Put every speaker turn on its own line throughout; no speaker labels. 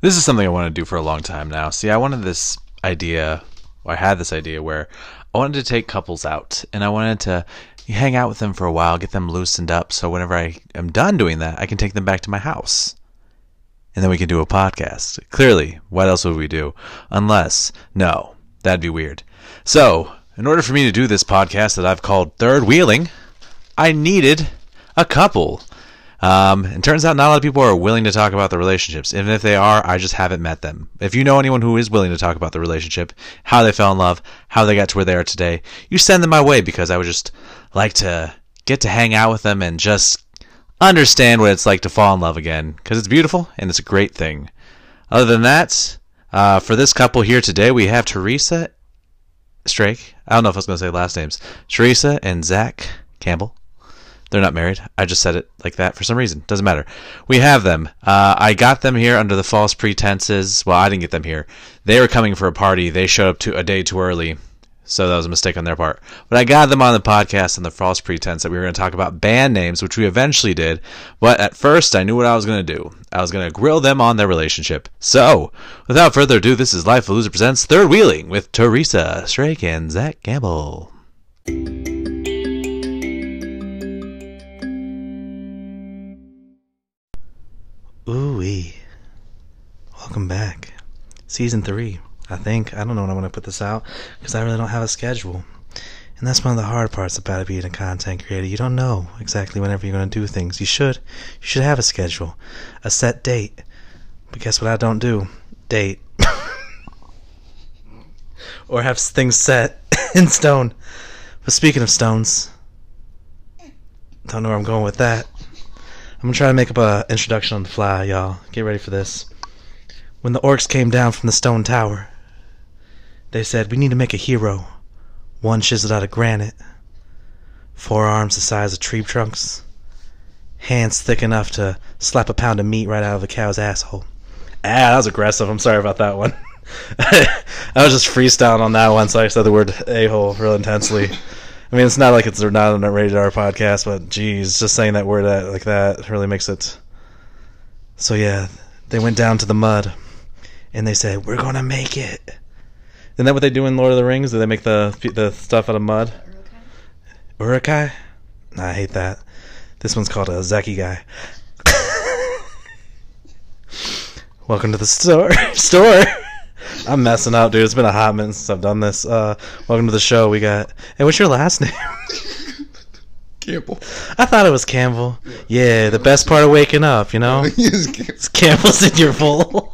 This is something I want to do for a long time now. See, I wanted this idea, or I had this idea where I wanted to take couples out, and I wanted to hang out with them for a while, get them loosened up, so whenever I am done doing that, I can take them back to my house. And then we can do a podcast. Clearly, what else would we do? No, that'd be weird. So, in order for me to do this podcast that I've called Third Wheeling, I needed a couple. It turns out not a lot of people are willing to talk about their relationships. Even if they are, I just haven't met them. If you know anyone who is willing to talk about the relationship, how they fell in love, how they got to where they are today, you send them my way, because I would just like to get to hang out with them and just understand what it's like to fall in love again, because it's beautiful and it's a great thing. Other than that, for this couple here today, we have Teresa Strake. I don't know if I was going to say last names. Teresa and Zach Campbell. They're not married. I just said it like that for some reason. Doesn't matter. We have them. I got them here under the false pretenses. Well, I didn't get them here. They were coming for a party. They showed up a day too early. So that was a mistake on their part. But I got them on the podcast on the false pretense that we were going to talk about band names, which we eventually did. But at first, I knew what I was going to do. I was going to grill them on their relationship. So, without further ado, this is Life of a Loser Presents Third Wheeling with Teresa Strake and Zach Campbell. Ooh-wee. Welcome back. Season 3, I think. I don't know when I'm going to put this out, because I really don't have a schedule. And that's one of the hard parts about being a content creator. You don't know exactly whenever you're going to do things. You should have a schedule, a set date. But guess what I don't do? Date. Or have things set in stone. But speaking of stones, don't know where I'm going with that. I'm going to try to make up an introduction on the fly, y'all. Get ready for this. When the orcs came down from the stone tower, they said, we need to make a hero. One chiseled out of granite. 4 arms the size of tree trunks. Hands thick enough to slap a pound of meat right out of a cow's asshole. That was aggressive. I'm sorry about that one. I was just freestyling on that one, so I said the word a-hole real intensely. I mean, it's not like it's not a rated R podcast, but geez, just saying that word like that really makes it. So yeah, they went down to the mud, and they said, "We're gonna make it." Isn't that what they do in Lord of the Rings? Do they make the stuff out of mud? Urukai? Nah, I hate that. This one's called a Zeki guy. Welcome to the store. I'm messing up, dude. It's been a hot minute since I've done this. Welcome to the show. We got... Hey, what's your last name?
Campbell.
I thought it was Campbell. Yeah, the best part of waking up, you know? It's Campbell's in your bowl.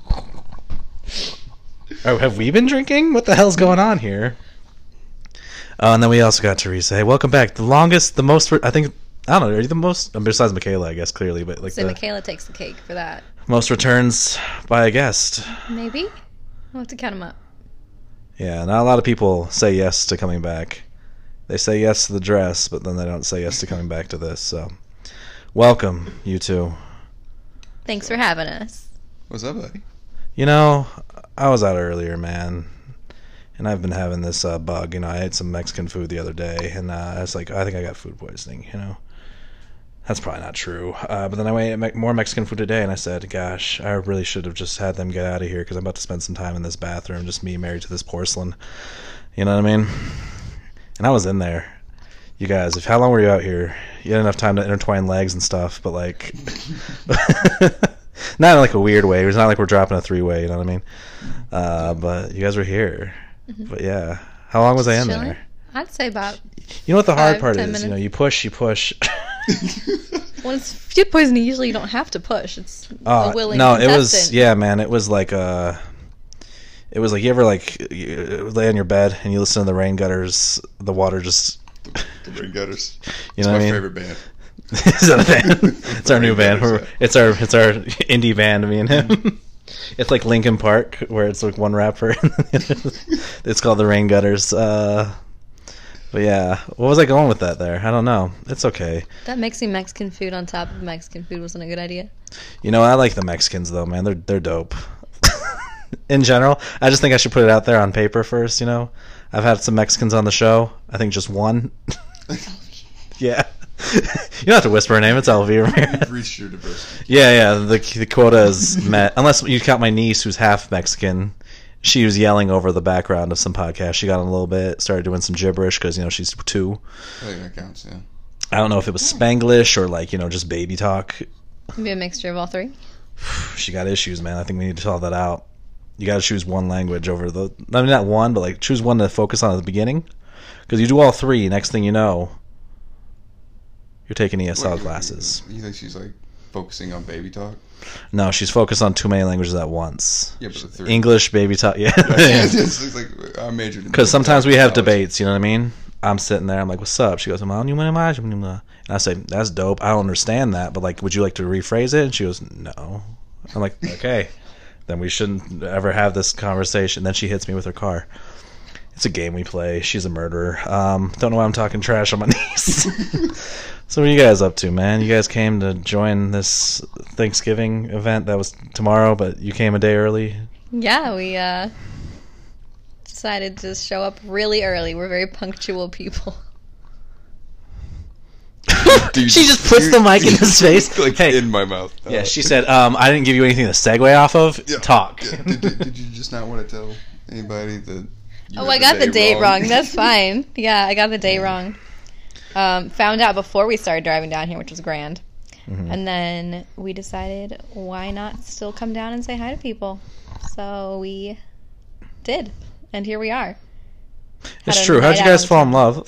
Oh, have we been drinking? What the hell's going on here? Oh, and then we also got Teresa. Hey, welcome back. The most... I think... I don't know. Are you the most... Besides Michaela, I guess, clearly. But like
so Michaela takes the cake for that.
Most returns by a guest.
Maybe? I'll have to count them up.
Yeah, not a lot of people say yes to coming back. They say yes to the dress, but then they don't say yes to coming back to this. So, welcome, you two.
Thanks for having us.
What's up, buddy?
You know, I was out earlier, man, and I've been having this bug. You know, I ate some Mexican food the other day, and I was like, I think I got food poisoning, you know. That's probably not true. But then I ate more Mexican food today, and I said, gosh, I really should have just had them get out of here, because I'm about to spend some time in this bathroom, just me married to this porcelain. You know what I mean? And I was in there. You guys, how long were you out here? You had enough time to intertwine legs and stuff, but like... not in like a weird way. It was not like we're dropping a 3-way, you know what I mean? But you guys were here. Mm-hmm. But yeah. How long was I in there?
I'd say about...
You know what the hard part is?
Minutes.
You know, you push.
When it's food poisoning, usually you don't have to push. It's a willing contestant.
It was, yeah, man. It was like you ever you lay on your bed and you listen to the rain gutters, the water just...
The Rain Gutters.
You know what I mean?
It's my favorite band.
Is that a band? It's our new band. It's our indie band, me and him. It's like Linkin Park, where it's like one rapper. It's called the Rain Gutters. But yeah, what was I going with that there? I don't know. It's okay.
That mixing Mexican food on top of Mexican food wasn't a good idea.
You know, I like the Mexicans though, man. They're dope. In general, I just think I should put it out there on paper first. You know, I've had some Mexicans on the show. I think just one. Yeah. You don't have to whisper her name. It's Elvira Ramirez.
You've reached your diversity.
Yeah. The quota is met. Unless you count my niece, who's half Mexican. She was yelling over the background of some podcast. She got on a little bit, started doing some gibberish because, she's 2.
I think that counts, yeah.
I don't know if it was Spanglish or, just baby talk.
Maybe a mixture of all three.
She got issues, man. I think we need to solve that out. You got to choose one language over not one, but, choose one to focus on at the beginning. Because you do all 3, next thing you know, you're taking ESL classes.
You think she's, focusing on baby talk?
No, she's focused on too many languages at once.
Yeah, but the 3.
English, baby talk, yeah.
It's like I majored in
Because sometimes we have
college.
debates, you know what I mean? I'm sitting there, I'm like, what's up? She goes, and I say, that's dope. I don't understand that, but, would you like to rephrase it? And she goes, no. I'm like, okay. Then we shouldn't ever have this conversation. Then she hits me with her car. It's a game we play. She's a murderer. Don't know why I'm talking trash on my niece. So what are you guys up to, man? You guys came to join this Thanksgiving event that was tomorrow, but you came a day early?
Yeah, we decided to show up really early. We're very punctual people.
Dude,
She just puts the mic in his face. Hey.
In my mouth.
Yeah, she said, I didn't give you anything to segue off of.
Yeah,
Talk.
Yeah. Did you just not want to tell anybody that you
Oh,
had
I got the date wrong.
wrong?
That's fine. Yeah, I got the day wrong. Found out before we started driving down here, which was grand.
Mm-hmm.
And then we decided, why not still come down and say hi to people? So we did. And here we are.
It's
Had a
true. How'd
night
you guys
out.
fall in love?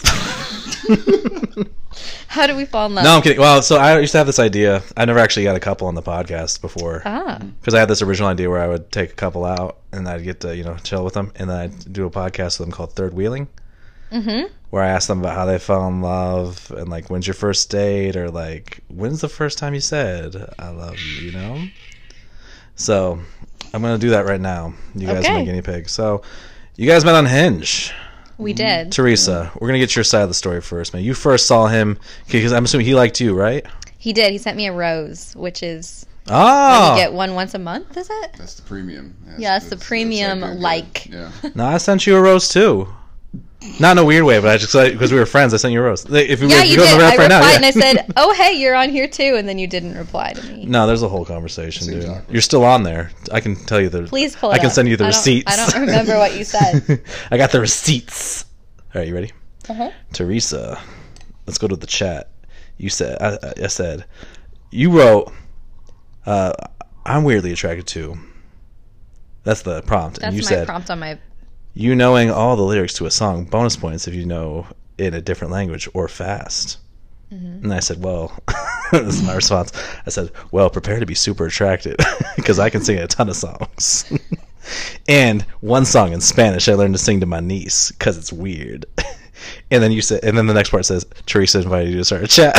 How did we fall in love?
No, I'm kidding. Well, so I used to have this idea. I never actually got a couple on the podcast before.
Ah.
Because I had this original idea where I would take a couple out and I'd get to, chill with them. And then I'd do a podcast with them called Third Wheeling.
Mm-hmm.
Where I asked them about how they fell in love and, when's your first date? Or, when's the first time you said, I love you, So, I'm going to do that right now. You guys are my guinea pig. So, you guys met on Hinge.
We did.
Teresa, we're going to get your side of the story first, man. You first saw him, because I'm assuming he liked you, right?
He did. He sent me a rose, which is
Oh!
you get one once a month, is it?
That's the premium.
Yeah, it's the premium
actually good.
like.
Yeah.
No, I sent you a rose, too. Not in a weird way, but I just, because we were friends, I sent you a rose. If we
Yeah,
were
you
going
did.
to
I
rap right
replied
now,
and I said, oh, hey, you're on here too. And then you didn't reply to me.
No, there's a whole conversation,
Seems
dude.
awkward.
You're still on there. I can tell you the.
Please pull it
I can
up.
send you the
I don't-
receipts.
I don't remember what you said.
I got the receipts. All right, you ready?
Uh-huh.
Teresa, let's go to the chat. You said, I said, you wrote, I'm weirdly attracted to. That's the prompt.
That's
and you
my
said,
prompt on my.
you knowing all the lyrics to a song, bonus points if you know in a different language or fast.
Mm-hmm.
And I said, well, this is my response. I said, well, prepare to be super attracted because I can sing a ton of songs. And one song in Spanish I learned to sing to my niece because it's weird. And then you said, and then the next part says, Teresa invited you to start a chat.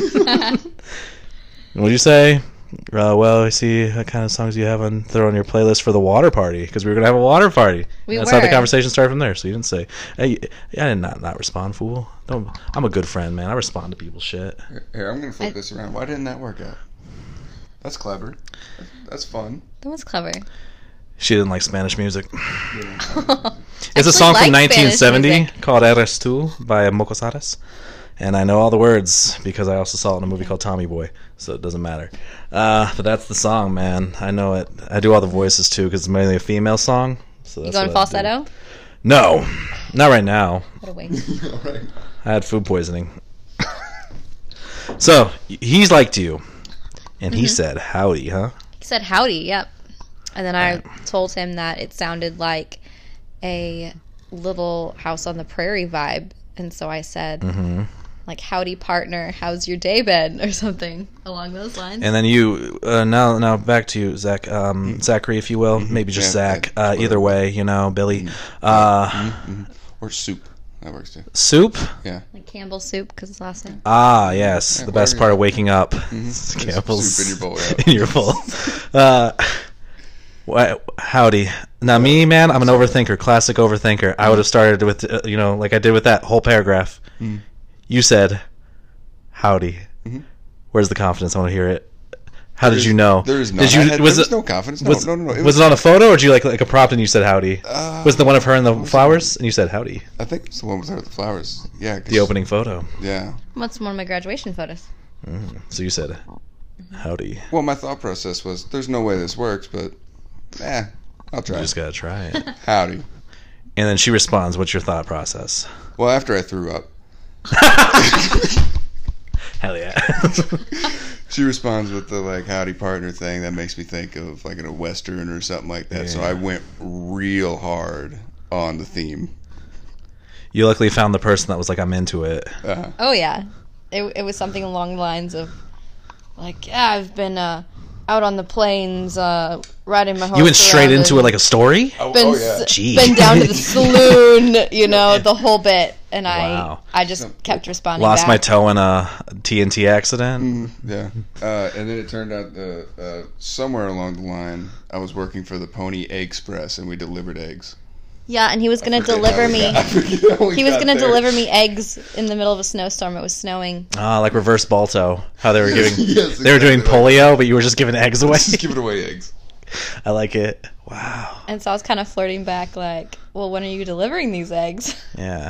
What'd you say? Well, I see what kind of songs you have throw on your playlist for the water party because we were gonna have a water party.
We
That's how the
were.
conversation started from there. So you didn't say, "Hey, I did not respond, fool." Don't. I'm a good friend, man. I respond to people's shit.
Here, I'm gonna flip this around. Why didn't that work out? That's clever. That's fun.
That was clever.
She didn't like Spanish music.
Yeah.
It's a
Actually
song from
like Spanish
1970
music.
called Eres Tu by Mocosadas. And I know all the words because I also saw it in a movie called Tommy Boy, so it doesn't matter. But that's the song, man. I know it. I do all the voices too because it's mainly a female song. So
You
that's
going
what I do.
falsetto?
No, not right now.
What a waste.
All right.
I had food poisoning. So he's liked you, and he said, "Howdy, huh?"
He said howdy, yep. And then I told him that it sounded like a Little House on the Prairie vibe. And so I said, like, howdy, partner, how's your day been? Or something along those lines.
And then you now back to you, Zach, Zachary, if you will, maybe just
Yeah,
Zach.
whatever.
Either way, Billy.
Or soup. That works too.
Soup.
Yeah.
Like Campbell's soup, because his last name.
Ah, yes,
Yeah,
the best
whatever
part
you
of waking up.
There's
Campbell's
soup in your bowl. Yeah.
in your bowl. Howdy. Now me, man, I'm an overthinker, classic overthinker. I would have started with, like I did with that whole paragraph. You said, howdy.
Mhm.
Where's the confidence? I want to hear it. How did you know?
There is no.
Did you,
there was no confidence. No, no.
Was it on a photo, or did you like a prompt and you said howdy? Was it the one of her and the flowers, and you said howdy?
I think it's the one with her with the flowers. Yeah.
The opening photo.
Yeah.
What's one of my graduation photos?
So you said howdy.
Well, my thought process was, there's no way this works, but, I'll try.
You just gotta try it.
Howdy.
And then she responds, "What's your thought process?"
Well, after I threw up,
Hell yeah.
she responds with the like howdy partner thing that makes me think of like in a Western or something like that.
Yeah.
So I went real hard on the theme.
You luckily found the person that was like, "I'm into it."
Oh yeah, it was something along the lines of like, yeah, I've been out on the plains riding my horse.
You went straight
around
into
and
it like a story.
Been,
Gee.
been down to the saloon, the whole bit, and
Wow.
I just kept responding.
Lost
back.
my toe in a TNT accident.
Yeah. And then it turned out somewhere along the line, I was working for the Pony Express, and we delivered eggs.
Yeah, and he was gonna deliver me. He was gonna deliver me eggs in the middle of a snowstorm. It was snowing.
Like reverse Balto. How they were giving,
Yes,
they were doing
exactly.
polio, but you were just giving eggs away.
Just give it away eggs.
I like it. Wow.
And so I was kind of flirting back, like, well, when are you delivering these eggs?
Yeah.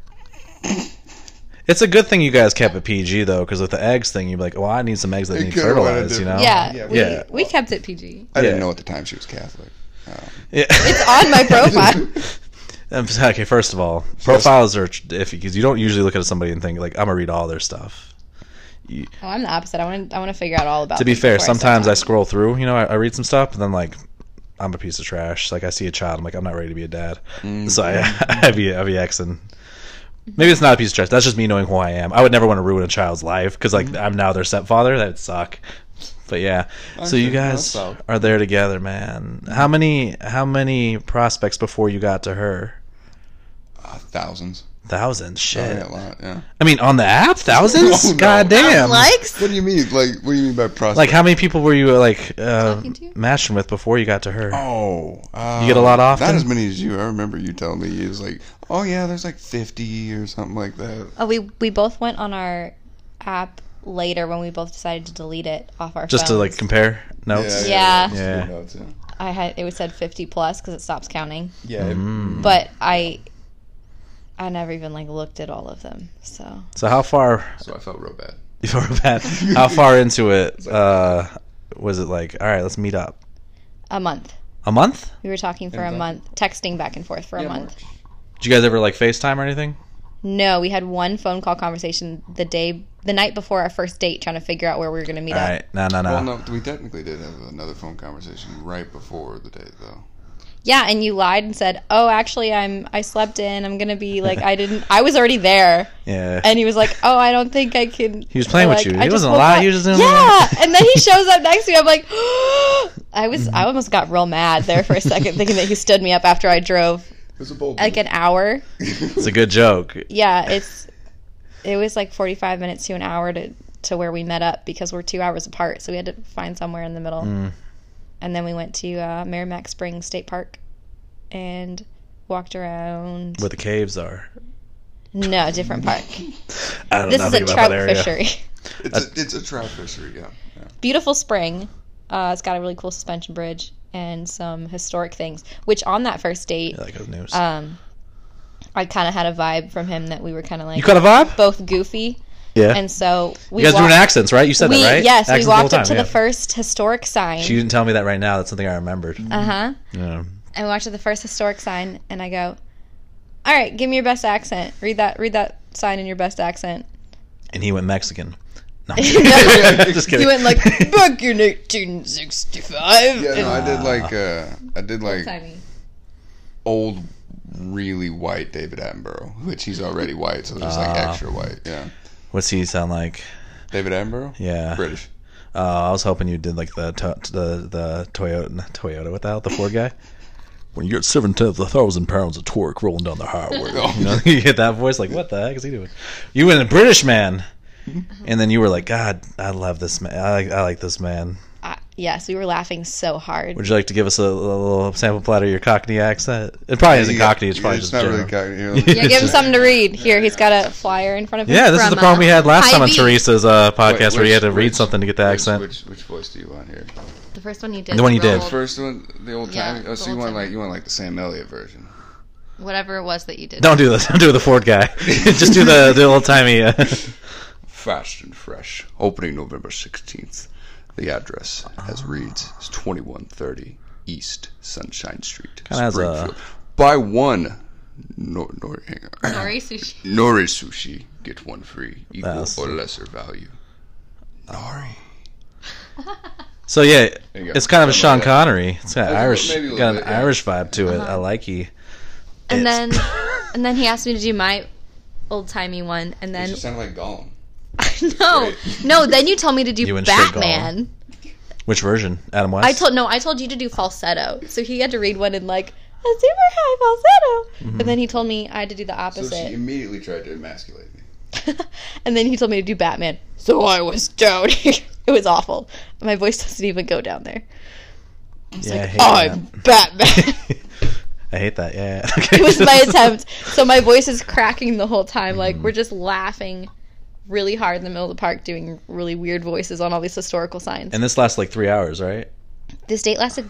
It's a good thing you guys kept it PG though, because with the eggs thing, you'd be like, "Well, I need some eggs that
It
need
could've went
fertilized," you know?
Yeah,
Yeah.
we kept it PG.
I didn't
Yeah.
know at the time she was Catholic.
Yeah.
It's on my profile.
Okay, first of all, profiles are iffy because you don't usually look at somebody and think like, "I'm gonna read all their stuff."
Oh, I'm the opposite. I want to figure out all about.
To be
them
fair,
before
sometimes I
start
scroll through, I read some stuff, and then like, I'm a piece of trash. Like I see a child, I'm like, I'm not ready to be a dad, so I be Xing. Maybe it's not a piece of trash. That's just me knowing who I am. I would never want to ruin a child's life because like I'm now their stepfather. That'd suck. But yeah, so you guys are there together, man. How many prospects before you got to her?
Thousands.
Thousands. Shit.
Yeah, a lot. Yeah.
I mean, on the app, thousands.
No, no.
God damn.
Likes?
What do you mean? Like, what do you mean by prospect?
Like, how many people were you like
Talking to?
matching with before you got to her?
Oh,
You get a lot often?
Not as many as you. I remember you telling me it was like, oh yeah, there's like 50 or something like that.
Oh, we both went on our app later when we both decided to delete it off our
Just to
phones.
like compare notes.
Yeah.
Yeah.
Notes,
It said 50 plus because it stops counting.
yeah.
But I never even like looked at all of them. So
So how far?
So I felt real bad.
How far into it was it? Like, all right, let's meet up.
a month.
A month?
We were talking for a month, texting back and forth for a month.
Did you guys ever like FaceTime or anything?
No, we had one phone call conversation the night before our first date, trying to figure out where we were going to meet
All
up.
right, no.
Well, no, we technically did have another phone conversation right before the date, though.
Yeah, and you lied and said, "Oh, actually, I slept in. I'm gonna be like, I was already there."
Yeah.
And he was like, "Oh, I don't think I can."
He was playing with
like,
you.
I
He
just
wasn't
woke
lying.
up.
He was just doing
Yeah, and then he shows up next to me. I'm like, I almost got real mad there for a second, thinking that he stood me up after I drove
It was a bold
like an hour.
It's a good joke.
Yeah, it was like 45 minutes to an hour to where we met up because we're 2 hours apart, so we had to find somewhere in the middle. And then we went to Merrimack Springs State Park and walked around.
Where the caves are.
No, different park.
I don't know
This is
nothing
a
about
trout
that area.
fishery.
It's a trout fishery, yeah.
Beautiful spring. It's got a really cool suspension bridge and some historic things. Which on that first date,
Yeah, like those news.
I kind of had a vibe from him that we were kind of like
You got a vibe?
both goofy.
Yeah.
And so we
You guys doing
walked-
accents, right? You said that, right?
Yes,
Accents
we
the whole
walked up
time,
to
yeah.
the first historic sign.
She didn't tell me that right now. That's something I remembered.
Uh-huh.
Yeah.
And we walked to the first historic sign, and I go, "All right, give me your best accent. Read that sign in your best accent."
And he went Mexican. No, I'm
No.
kidding. Just kidding.
He went like, "Back in 1865."
Yeah, no, I did like
Timey.
old, really white David Attenborough, which he's already white, so there's like extra white. Yeah,
What's he sound like?
David Attenborough.
Yeah.
British.
I was hoping you did like the Toyota. Not Toyota. What the hell? The Ford guy. When you get 7,000 pounds of torque rolling down the highway, you know, you get that voice. Like, what the heck is he doing? You went a British man, and then you were like, God, I love this man. I like this man.
Yes, we were laughing so hard.
Would you like to give us a little sample platter of your Cockney accent? It probably isn't Cockney. It's probably
it's
just
not
general.
really Cockney. You know,
Yeah, give him something to read. Here, he's got a flyer in front of him.
Yeah, this is the
from,
problem we had last time on
Hy-Vee.
Teresa's podcast, where you had to read
which-
something to get the accent.
Which voice do you want here?
The first one you did.
The one you
real
did.
The
old-
first one, the old
Yeah,
time. Oh,
the
so you
old
want
timey.
like the Sam Elliott version?
Whatever it was that you did.
Don't do this. Don't do the Ford guy. Just do the old timey.
Fast and fresh. Opening November 16th. The address, as reads, is 2130 East Sunshine Street,
Kinda has a-
Springfield. Buy one hang on.
Nori sushi.
Nori sushi, get one free, equal
That's-
or lesser value. Nori.
So yeah,
There you go.
it's kind of a
Something
Sean
like that.
Connery. It's got
Maybe a
Irish,
little
got an
bit, yeah.
Irish vibe to it. I like he.
And
It's-
then he asked me to do my old timey one, and
You
then
just sound like Gollum.
no. Then you told me to do
You went straight
Batman.
Which version? Adam West.
I told you to do falsetto. So he had to read one in like a super high falsetto, and then he told me I had to do the
So
opposite.
she immediately tried to emasculate me.
And then he told me to do Batman. So I was down here. It was awful. My voice doesn't even go down there.
Yeah, I hate
I'm Batman.
I hate that. Yeah.
It was my attempt. So my voice is cracking the whole time. Like, we're just laughing really hard in the middle of the park doing really weird voices on all these historical signs.
And this lasts like 3 hours, right?
This date lasted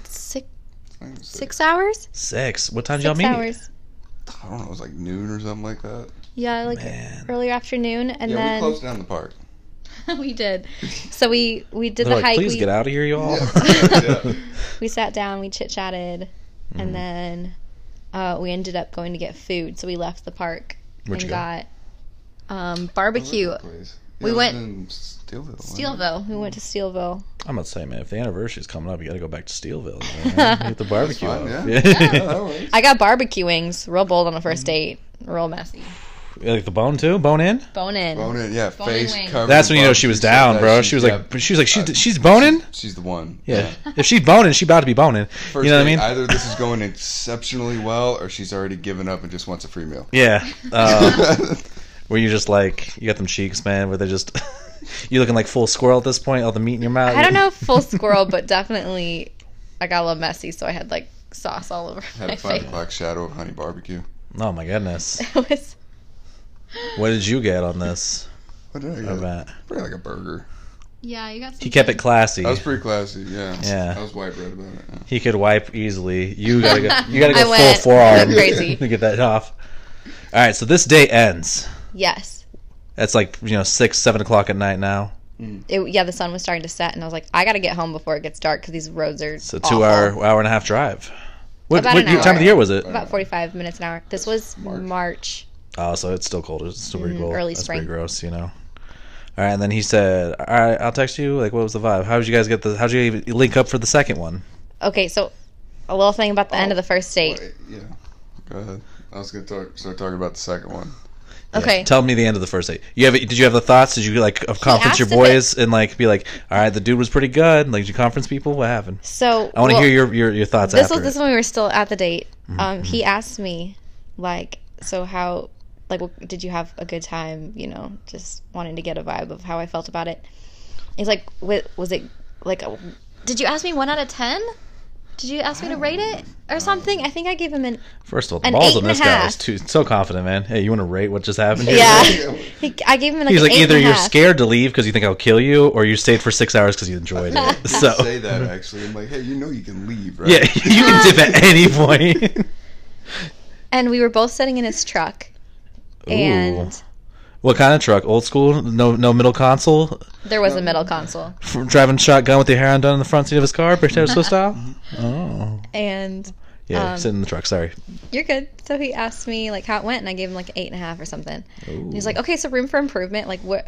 6 hours?
6. What time did y'all
6
meet?
hours.
I don't know, it was like noon or something like that.
Yeah, like
Man.
earlier afternoon. And
Yeah, we
then
closed down the park.
we did. So we did
They're
the
like,
hike.
please
we,
get out of here, y'all.
Yeah.
we sat down, we chit chatted,
Mm-hmm.
and then we ended up going to get food. So we left the park
Where'd
and
you go?
got barbecue. We went-
in Steelville. wasn't it?
Steelville. We went to Steelville.
I'm about to say, man, if the anniversary's coming up, you got to go back to Steelville. Man. Get the barbecue
fine,
up.
yeah.
Yeah.
Yeah, that works.
I got barbecue wings, real bold on the
Mm-hmm.
first date, real messy.
You like the bone too? Bone in?
Bone in.
Bone in, yeah,
Bone in
face
wings.
covered.
That's
in
when you know she was
barbecue
down,
sauce.
bro.
That
She was
yeah,
like, she's boning.
she's the one.
Yeah. If she's boning, she about to be boning.
First
You know what I
date,
mean?
Either this is going exceptionally well, or she's already given up and just wants a free meal.
Yeah. Where you just like you got them cheeks, man. Where they just you looking like full squirrel at this point. All the meat in your mouth.
I don't know if full squirrel, but definitely I got a little messy, so I had like sauce all over
Had
my
a 5
face.
o'clock shadow of honey barbecue.
Oh my goodness.
It was
What did you get on this
What did I get?
event?
Probably like a burger.
yeah, you got some
He kept it classy.
That was pretty classy, yeah.
Yeah.
I was white bread about it. Yeah.
He could wipe easily. You gotta go. You gotta
I
go
went
full forearm
crazy.
to get that off. All right, so this day ends.
Yes.
It's like 6, 7 o'clock at night now.
The sun was starting to set, and I was like, I gotta get home before it gets dark because these roads are
It's a
awful.
hour and a half drive. What,
About
what
an
time of
hour.
the year was it?
About 45 minutes an hour. This was March.
Oh, so it's still cold. It's still pretty cold.
early
That's
spring.
pretty gross, All right, and then he said, "All right, I'll text you." Like, what was the vibe? How did you guys get the? How'd you even link up for the second one?
Okay, so a little thing about the end of the first date.
Wait, yeah. Go ahead. I was going to start talking about the second one.
Yeah,
Okay.
tell me the end of the first date. Did you have the thoughts? Did you conference your
asked if
boys and like be like, "All right, the dude was pretty good." Like, did you conference people? What happened?
So
I want to hear your thoughts
This
after.
was this
it.
when we were still at the date. He asked me, like, so how, like, did you have a good time? Just wanting to get a vibe of how I felt about it. He's like, was it like, did you ask me 1 out of 10? Did you ask me to rate it or something? I think I gave him an
First of all, the
an
balls on this guy
8.5.
was so confident, man. Hey, you want to rate what just happened? here?
yeah. I gave him like
He's
an
like, either you're
8.5.
scared to leave because you think I'll kill you, or you stayed for 6 hours because you enjoyed it.
I
So
say that, actually. I'm like, hey, you know you can leave, right?
yeah, you can dip at any point.
And we were both sitting in his truck, and
Ooh. What kind of truck? Old school? No middle console?
there was a middle console.
Driving shotgun with your hair undone in the front seat of his car, Potato Swift style? Oh.
And
Yeah, sitting in the truck, sorry.
you're good. So he asked me like how it went, and I gave him like an 8.5 or something. And he's like, okay, so room for improvement. Like what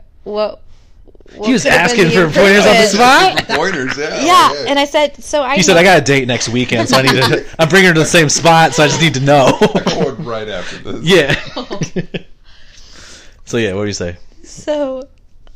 He was
could have been
asking
the
for pointers on the
improvement?
spot?
Pointers, yeah.
Yeah, and I said, so I.
He said, I got a date next weekend, so I need to. I'm bringing her to the same spot, so I just need to know.
Poured right after this.
Yeah. So, yeah, what do you say?
So,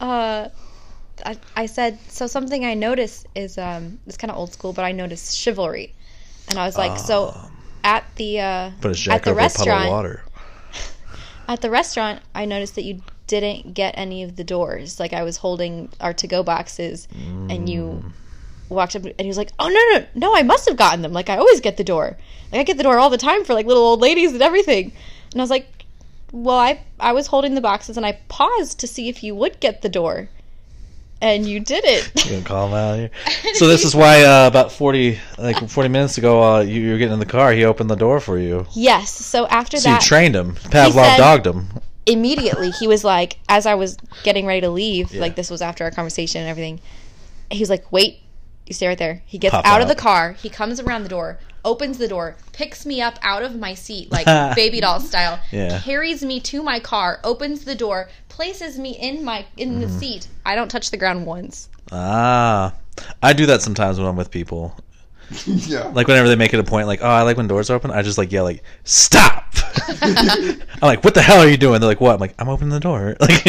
I said, so something I noticed is it's kind of old school, but I noticed chivalry, and I was like, so at the
Put his
at
jack
the
over a puddle of
restaurant,
water.
at the restaurant, I noticed that you didn't get any of the doors. Like I was holding our to-go boxes, and you walked up and he was like, oh, no, I must have gotten them. Like, I always get the door. Like, I get the door all the time for, like, little old ladies and everything. And I was like, well, I was holding the boxes and I paused to see if you would get the door. And you did it.
You gonna call him out here? So this is why about 40 minutes ago, you were getting in the car. He opened the door for you.
Yes. So after
So
that,
you trained him. Pavlov dogged him.
Immediately, he was like, as I was getting ready to leave,
Yeah.
like this was after our conversation and everything, he was like, wait, you stay right there. He gets
Pop
out of
out.
the car. He comes around the door, opens the door, picks me up out of my seat, like baby doll style,
Yeah.
carries me to my car, opens the door, places me in the seat. I don't touch the ground once.
Ah, I do that sometimes when I'm with people.
Yeah.
Like whenever they make it a point, like, oh, I like when doors are open. I just like yell, like, stop. I'm like, what the hell are you doing? They're like, what? I'm like, I'm opening the door. Like,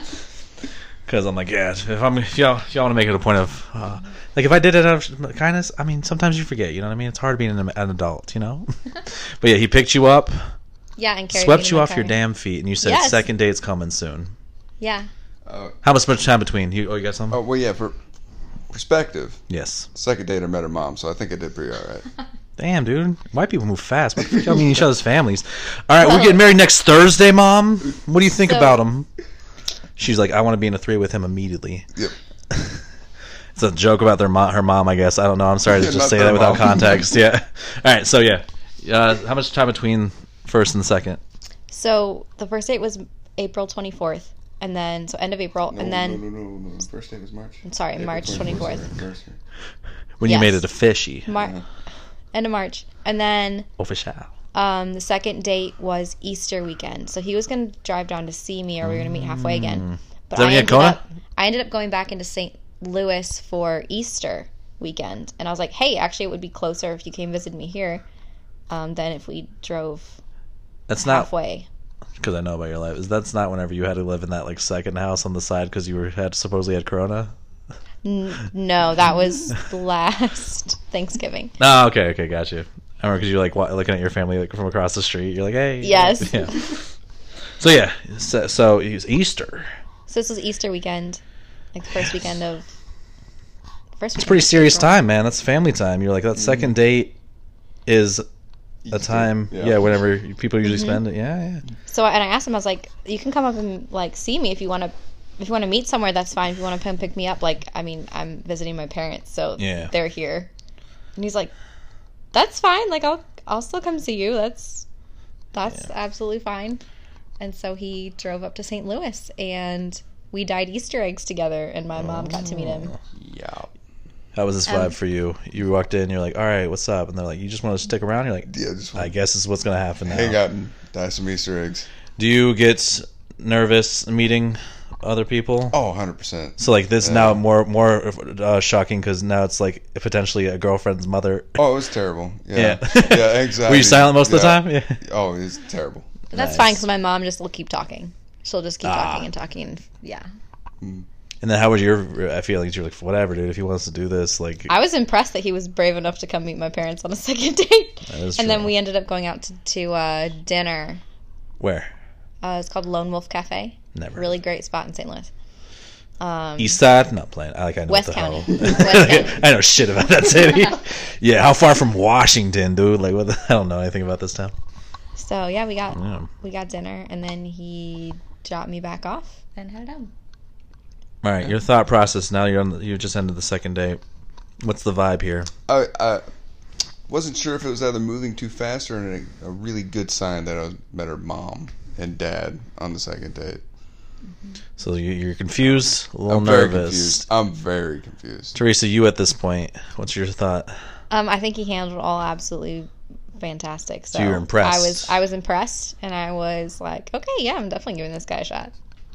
because I'm like, yeah. If y'all want to make it a point of, like, if I did it out of kindness, I mean, sometimes you forget. You know what I mean? It's hard being an adult, you know. But yeah, he picked you up,
Yeah, and carried me
swept
to
you
my
off your
car.
damn feet, and you said,
Yes.
second date's coming soon.
Yeah.
How much time between? You got some?
Oh, well, yeah, for perspective,
Yes.
second date I met her mom, so I think I did pretty all right.
Damn, dude. White people move fast. What the fuck y'all mean each other's families? All right, we're getting married next Thursday, Mom. What do you think
So-
about him? She's like, I want to be in a three with him immediately.
Yep.
It's a joke about her mom, I guess. I don't know. I'm sorry to just
Not
say
their
that without
mom.
context. Yeah. All right, so yeah. How much time between first and second?
So the first date was April 24th, and then so end of April, and then
No. The first date was March.
I'm sorry, March 24th.
When you
Yes.
made it a fishy.
End of March, and then
Official.
the second date was Easter weekend. So he was going to drive down to see me, or we were going to meet halfway again. But
Is that when you had Kona?
I ended up going back into St. Louis for Easter weekend, and I was like, hey, actually, it would be closer if you came visit me here than if we drove
That's not
halfway.
because I know about your life. That's not whenever you had to live in that like second house on the side because you supposedly had corona.
No, that was last Thanksgiving.
Oh, okay, got you. I remember because you're like looking at your family like from across the street. You're like, hey.
Yes.
Yeah. So yeah, so it was Easter.
So this was Easter weekend, like the first weekend of.
It's a pretty serious time, man. That's family time. You're like that second date is a time, whenever people usually spend it. Yeah.
So and I asked him, I was like, you can come up and like see me if you want to. If you want to meet somewhere, that's fine. If you want to come pick me up, like, I mean, I'm visiting my parents, so
Yeah.
they're here. And he's like, that's fine. Like, I'll still come see you. That's absolutely fine. And so he drove up to St. Louis, and we dyed Easter eggs together, and my mom got to meet him.
Yeah.
How was this vibe for you? You walked in, you're like, all right, what's up? And they're like, you just want to stick around? You're like,
Yeah, just
I guess this is what's going to happen now.
hang out and dye some Easter eggs.
Do you get nervous meeting other people?
Oh, 100%.
So like this now more shocking because now it's like potentially a girlfriend's mother.
Oh, it was terrible. Yeah.
Yeah.
Yeah, exactly.
Were you silent most of the time? Yeah.
Oh, it was terrible.
But that's
Nice.
fine because my mom just will keep talking. She'll just keep talking and talking. And, yeah.
And then how was your feelings? You're like, whatever, dude. If he wants to do this, like,
I was impressed that he was brave enough to come meet my parents on a second date.
That is
And then
true.
we ended up going out to dinner.
where?
It's called Lone Wolf Cafe.
Never.
Really great spot in St. Louis.
East Side? Not playing. I know
West
what the
County.
hell.
West County.
I know shit about that city. Yeah, how far from Washington, dude? Like, I don't know anything about this town.
So yeah, we
Yeah.
got dinner, and then he dropped me back off and headed home.
All right, your thought process now. You just ended the second date. What's the vibe here?
I wasn't sure if it was either moving too fast or a really good sign that I met her mom and dad on the second date.
So you're confused, a little
I'm very
nervous.
confused. I'm very confused.
Teresa, you at this point, what's your thought?
I think he handled it all absolutely fantastic. So
you were impressed.
I was impressed, and I was like, okay, yeah, I'm definitely giving this guy a shot.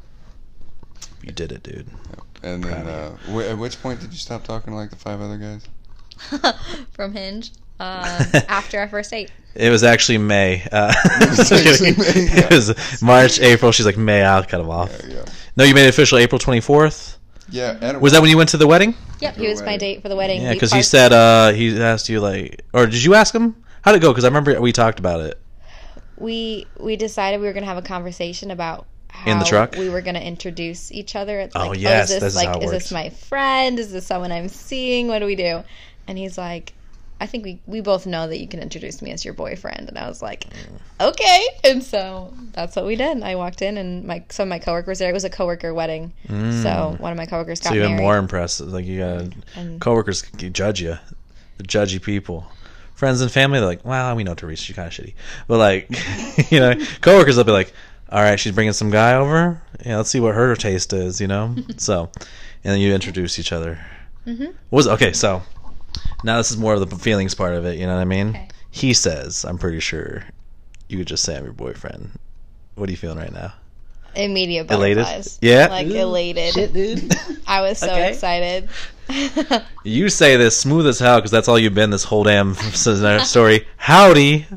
You did it, dude.
And then, at which point did you stop talking to like the 5 other guys?
From Hinge, after our first date.
It was actually May.
was actually May, yeah.
It was March, April. She's like, May, I'll cut him off.
Yeah.
No, you made it official April 24th?
Yeah. And
Was that when you went to the wedding?
Yep, he was my
wedding.
date for the wedding.
Yeah,
We
because he
parked-
said he asked you, like, or did you ask him? How'd it go? Because I remember we talked about it.
we decided we were going to have a conversation about
In the truck?
we were going to introduce each other. It's like,
yes,
is
this
this
is how it
is
works.
this my friend? Is this someone I'm seeing? What do we do? And he's like, I think we both know that you can introduce me as your boyfriend. And I was like, okay. And so that's what we did. I walked in, and some of my coworkers there. It was a coworker wedding, so one of my coworkers got
So you're
married.
more impressed. Like you got coworkers judge you, the judgy people. Friends and family, they're like, well, we know Teresa, she's kind of shitty. But like, coworkers will be like, all right, she's bringing some guy over. Yeah, let's see what her taste is, So, and then you introduce each other. Okay, so now this is more of the feelings part of it. You know what I mean?
Okay.
He says, I'm pretty sure you could just say I'm your boyfriend. What are you feeling right now?
Immediate
Elated?
butterflies.
Yeah?
Like elated.
Shit, dude.
I was so
Okay.
excited.
You say this smooth as hell because that's all you've been this whole damn story. Howdy,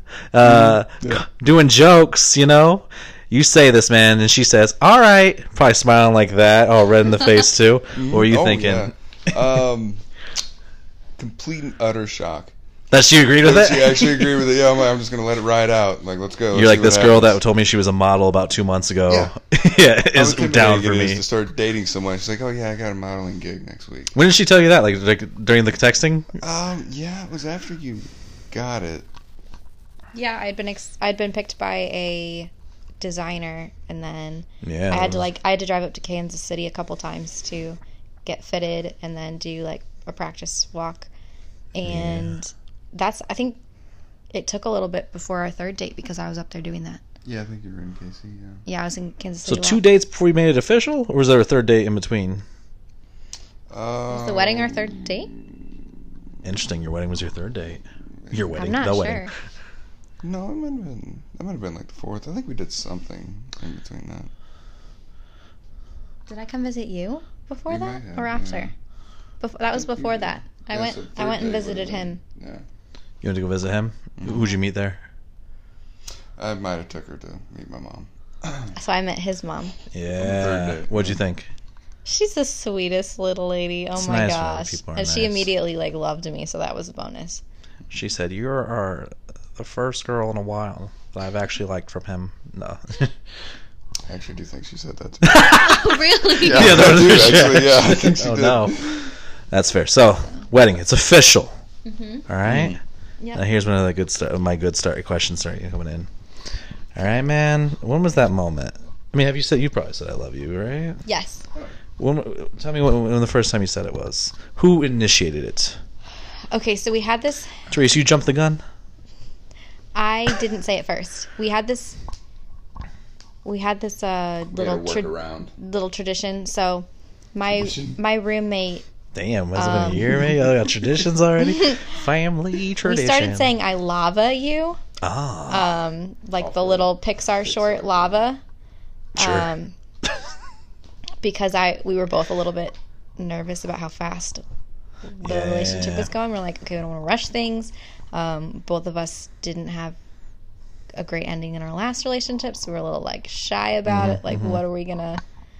doing jokes, You say this, man, and she says, "All right," probably smiling like that, all red in the face too. What were you thinking?
Yeah. Complete and utter shock.
That she agreed with
She
it.
actually agreed with it. Yeah, I'm just gonna let it ride out. Like, let's go.
You're
let's
like
see
this
what
girl that
happens.
told me she was a model about 2 months ago.
Yeah.
Yeah,
How
is down for
intimidating it is
me.
to start dating someone. She's like, "Oh yeah, I got a modeling gig next week."
When did she tell you that? Like during the texting?
Yeah, it was after you got it.
Yeah, I'd been picked by a designer, and then
Yeah.
I had to drive up to Kansas City a couple times to get fitted, and then do like a practice walk, and I think it took a little bit before our third date because I was up there doing that.
Yeah, I think you were in Casey. Yeah.
Yeah, I was in Kansas
So
City.
2 dates before we made it official, or was there a third date in between?
Was the wedding our third date?
Interesting. Your wedding was your third date. Your wedding,
I'm not
the
sure.
wedding.
No, it might have been like the fourth. I think we did something in between that.
Did I come visit you before
You
that
might have,
or after?
yeah.
That was before that. I
Yeah,
went.
so
I went and
third date
visited
would've
him.
been- Yeah.
You went to go visit him? Who'd you meet there?
I might have took her to meet my mom.
So I met his mom.
Yeah.
third date,
What'd you think?
She's the sweetest little lady. Oh
It's
my
nice when
gosh!
people are
And she
nice.
immediately loved me, so that was a bonus.
She said, "You are the first girl in a while that I've actually liked from him." No.
I actually do think she said that to me.
Really?
Yeah,
Yeah, that
I
was
do,
for sure.
actually. Yeah, I think she
Oh
did.
no. That's fair. So, wedding, it's official. All right.
Yep.
Now here's one of my good start questions starting coming in. All right, man. When was that moment? I mean, you probably said I love you, right?
Yes.
Tell me when the first time you said it was. Who initiated it?
Okay, so we had this.
Teresa, you jumped the gun?
I didn't say it first. We had this
We had to work around.
little tradition. So my
Tradition?
my roommate,
Damn, has it been a year, maybe? I got traditions already? Family tradition.
we started saying "I lava you,"
Ah,
like the little Pixar short "Lava,"
sure.
because we were both a little bit nervous about how fast the
Yeah.
relationship was going. We're like, okay, we don't want to rush things. Both of us didn't have a great ending in our last relationship, so we were a little like shy about it. Like, what are we gonna?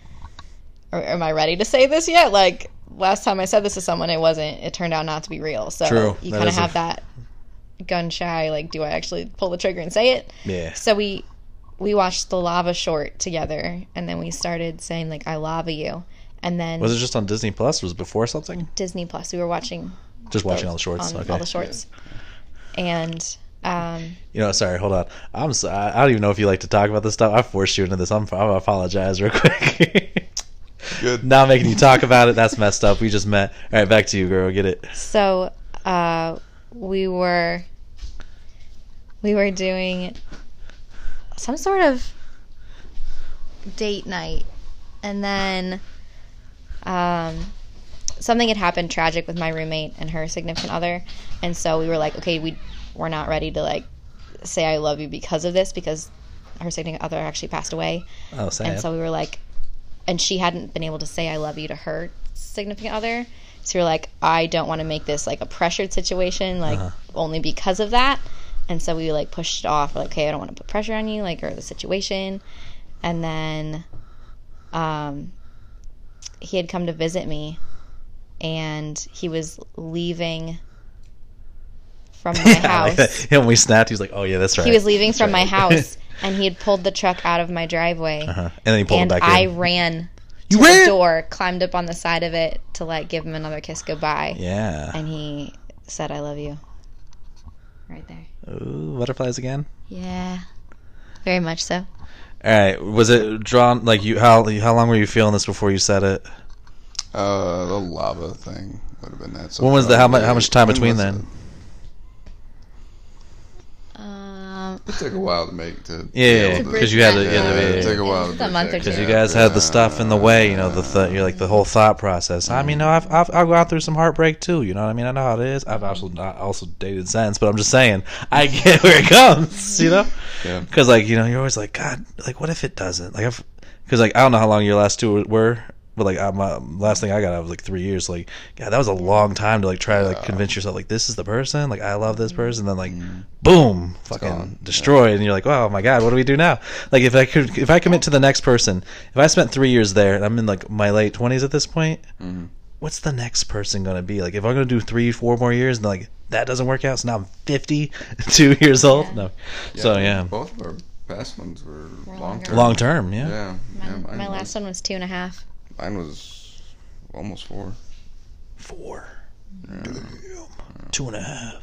Or am I ready to say this yet? Like last time I said this to someone, it turned out not to be real. So
True.
you
That
kind of
is a-
have that gun shy. Like, do I actually pull the trigger and say it?
Yeah.
So we watched the Lava short together, and then we started saying like "I lava you," and then
Was it just on Disney Plus? Was it before something?
Disney Plus. We were watching
Just watching all the shorts.
on
Okay.
all the shorts, and
Sorry, hold on. I don't even know if you like to talk about this stuff. I forced you into this. I'm apologize real quick.
Good.
Now making you talk about it, that's messed up. We just met. All right, back to you, girl. Get it.
so we were doing some sort of date night, and then something had happened tragic with my roommate and her significant other, and so we were like, okay, we're not ready to like say I love you because of this, because her significant other actually passed away.
Oh, sad.
And so we were like, and she hadn't been able to say I love you to her significant other. So we were like, I don't want to make this like a pressured situation, like only because of that. And so we like pushed it off. We're like, okay, I don't want to put pressure on you, like, or the situation. And then he had come to visit me, and he was leaving from my
I like
house.
that. And we snapped. He's like, "Oh yeah, that's right."
He was leaving from my house, and he had pulled the truck out of my driveway.
And then you pulled
And
it back
I
in.
ran
You
to
ran?
the door, climbed up on the side of it to like give him another kiss goodbye.
Yeah.
And he said, "I love you." Right there.
Ooh, butterflies again.
Yeah. Very much so.
All right. Was it drawn like you? How long were you feeling this before you said it?
The lava thing would have been that. So
When was the how much time
when
between
was
then?
it? It took a while to make to
Yeah, because you had to.
it took a while to
It's a month or
bridge
two.
that
Because you
gap,
guys had the
yeah.
stuff in the way, you know, you're like the whole thought process. I mean, no, I've gone through some heartbreak too. You know what I mean? I know how it is. I've also dated since, but I'm just saying, I get where it comes. You know?
Yeah.
Because like, you know, you're always like, God, like what if it doesn't? Like, because like I don't know how long your last two were. But like my last thing I got out was like 3 years. Like, yeah, that was a long time to like try to like convince yourself like this is the person. Like I love this person. Then like, boom, fucking
gone.
destroyed. And you're like, oh my god, what do we do now? Like if I commit to the next person, if I spent 3 years there and I'm in like my late 20s at this point, what's the next person gonna be? Like if I'm gonna do 3-4 more years and like that doesn't work out, so now I'm 52 years old.
Yeah.
No, so yeah,
Both of our past ones were long
longer.
term.
long term, yeah.
Yeah.
My
Mine
last one was 2.5.
Mine was almost 4.
4. Damn. 2.5.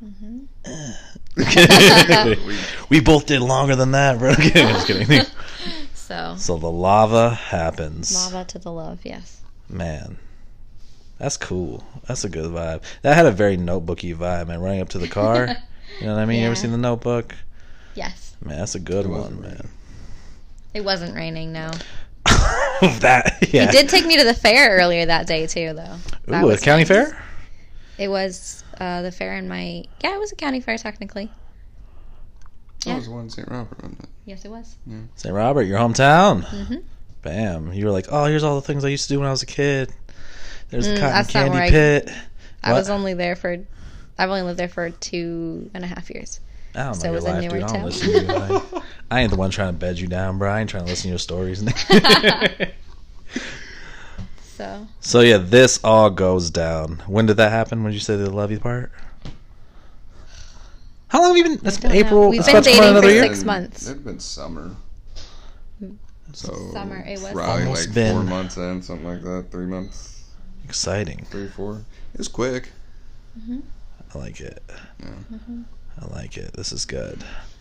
We both did longer than that, bro. I'm just kidding.
So,
So the lava happens.
lava to the love, yes.
Man, that's cool. That's a good vibe. That had a very Notebooky vibe, man. Running up to the car. You know what I mean? You ever
Yeah.
seen The Notebook?
Yes.
Man, that's a good
It
one,
wasn't
man.
It wasn't raining, no.
That, yeah.
He did take me to the fair earlier that day, too, though. That
Ooh, a
was
county
nice.
fair?
It was the fair in my... Yeah, it was a county fair, technically.
That
Yeah.
was the one in St. Robert, wasn't it?
Yes, it was.
St. Robert, your hometown.
Mm-hmm.
Bam. You were like, oh, here's all the things I used to do when I was a kid. There's the cotton
that's not
candy
where
pit.
I
What?
was only there for... I've only lived there for 2.5 years.
I don't know
So it
your
was in
life, dude. I
Newark
don't
Town.
listen to you. I ain't the one trying to bed you down, bro. I ain't trying to listen to your stories.
So,
So yeah, this all goes down. When did that happen? When did you say the love you part? How long have you been? That's
don't know.
April.
We've
it's
been
about to come
dating
another
for
year?
6 months.
It'd been summer. So
Summer, it was
probably
almost
like
been-
4 months in, something like that. 3 months,
Exciting.
3, 4. It was quick.
I like it.
Yeah.
I like it. This is good.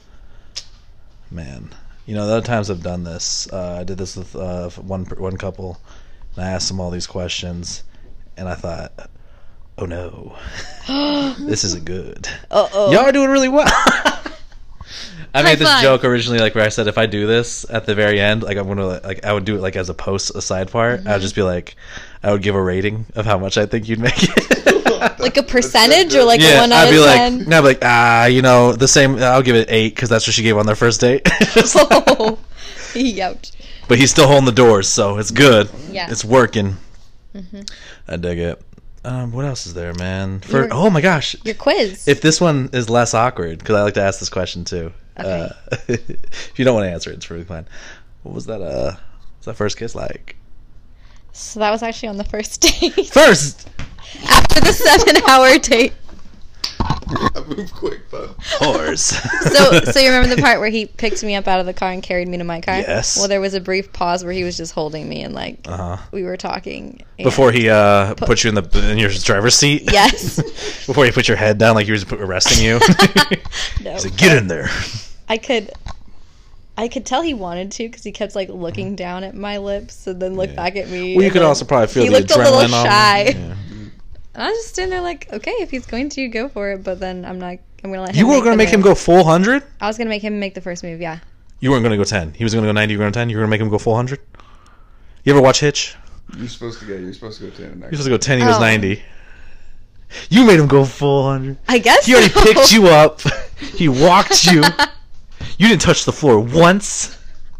Man, you know the other times I've done this. I did this with one couple, and I asked them all these questions, and I thought, oh no, this isn't good.
Uh-oh.
Y'all are doing really well. I made this
five.
joke originally, like where I said if I do this at the very end, like I'm gonna like I would do it like as a post, a side part. I would just be like, I would give a rating of how much I think you'd make it.
Like a percentage or like a
Yeah,
1 out
I'd be
of
like,
10?
no, I'd be like, you know, the same. I'll give it 8 because that's what she gave on their first date.
Oh. Ouch.
But he's still holding the doors, so it's good.
Yeah.
It's working. I dig it. What else is there, man?
Your-
Oh my gosh!
Your quiz.
If this one is less awkward, because I like to ask this question too.
Okay.
If you don't want to answer it, it's really fine. What was that? Was that first kiss like?
So that was actually on the first date.
First,
After the 7-hour date.
I moved quick, but
horse.
So you remember the part where he picked me up out of the car and carried me to my car?
Yes.
Well, there was a brief pause where he was just holding me and like we were talking. and-
Before he put you in your driver's seat.
Yes.
Before he put your head down, like he was arresting you.
No.
He's like, get in there.
I could tell he wanted to because he kept like looking down at my lips and then looked back at me.
Well, you
and
could
then
also probably feel
he
the
looked a
adrenaline
little
on him.
shy.
Yeah.
And I was just standing there like, okay, if he's going to, go for it. But then I'm gonna let him.
You were going to make him go full 100?
I was gonna make him make the first move. Yeah.
You weren't going to go 10. He was going to go 90. You were going to 10. You were going to make him go full 100? You ever watch Hitch?
you're supposed to go 10 next.
You're supposed to go 10. He was
Oh.
90. You made him go full 100.
I guess
He already
so.
picked you up. He walked you. You didn't touch the floor once.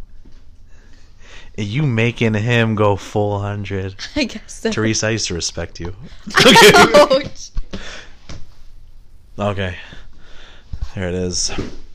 And you making him go full 100.
I guess so.
Teresa, I used to respect you.
Ouch.
Okay. There it is.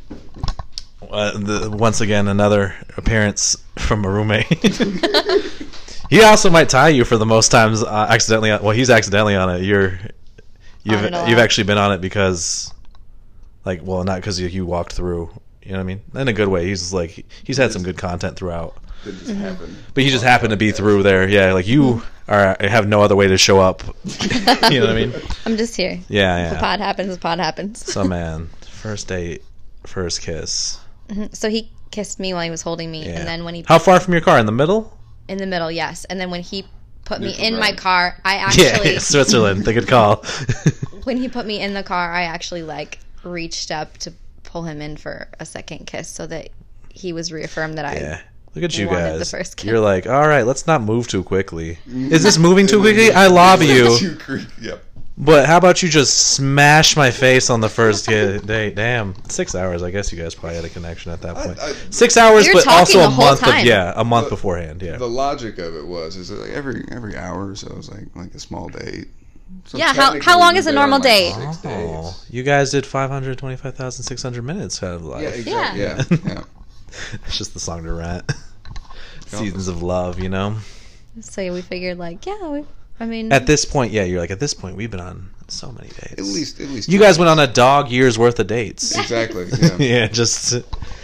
Once again, another appearance from a roommate. He also might tie you for the most times accidentally. Well, he's accidentally on it. You've
On it a lot.
actually been on it because, like, well, not because you walked through. You know what I mean? In a good way. He's like he's had some good content throughout.
That just happened.
But he just happened to be through there. Yeah, like you have no other way to show up. You know what I mean?
I'm just here.
Yeah,
If a pod happens, a pod happens.
So man, first date, first kiss.
So he kissed me while he was holding me,
Yeah.
and then when he
How far from your car? In the middle?
in the middle, yes, and then when he put me
Neutral
in my
ground.
car, I actually
Yeah, Switzerland. They could call.
when he put me in the car, I actually like reached up to pull him in for a second kiss, so that he was reaffirmed that I.
Yeah. Look at you
wanted the
guys.
first kiss.
You're like, all right, let's not move too quickly. Is this moving too quickly? I lobby you.
Too creepy. Yep.
But how about you just smash my face on the first date? Damn, 6 hours. I guess you guys probably had a connection at that point. 6 hours,
You're
but
talking
also
the
a
whole
month.
time.
A month beforehand. Yeah.
The logic of it is that like every hour or so is like a small date. So
Yeah,
technically
how long
we've
is a
been
normal
on, like,
date?
6
Oh,
dates.
you guys did 525,600 minutes out of life.
Yeah, exactly.
Yeah.
Yeah.
It's just the song to rent. Seasons of love, you know.
So we figured, like, I mean,
At this point, yeah, you're like at this point we've been on so many dates.
At least.
You guys went on a dog year's worth of dates.
Exactly. Yeah.
Yeah, just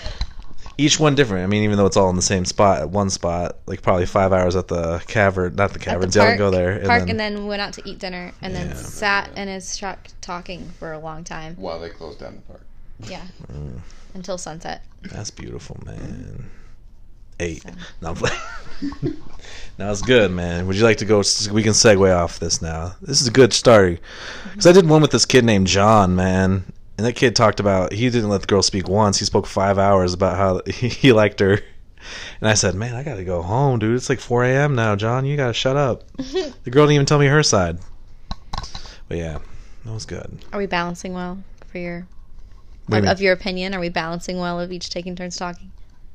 each one different. I mean, even though it's all in the same spot, at one spot, like probably 5 hours at the cavern, not the
at
cavern.
the
Y'all
park,
go there,
and then went out to eat dinner, and then
Yeah.
sat in his truck talking for a long time.
While they closed down the park.
Yeah, until sunset.
that's beautiful, man. 8. No, I'm playing. Now it's good, man. Would you like to go? We can segue off this now. This is a good start because I did one with this kid named John, man. And that kid talked about he didn't let the girl speak once. He spoke 5 hours about how he liked her. And I said, man, I got to go home, dude. It's like 4 a.m. now, John. You got to shut up. The girl didn't even tell me her side. But yeah, that was good.
Are we balancing well for your
What do you mean?
of your opinion? Are we balancing well of each taking turns talking?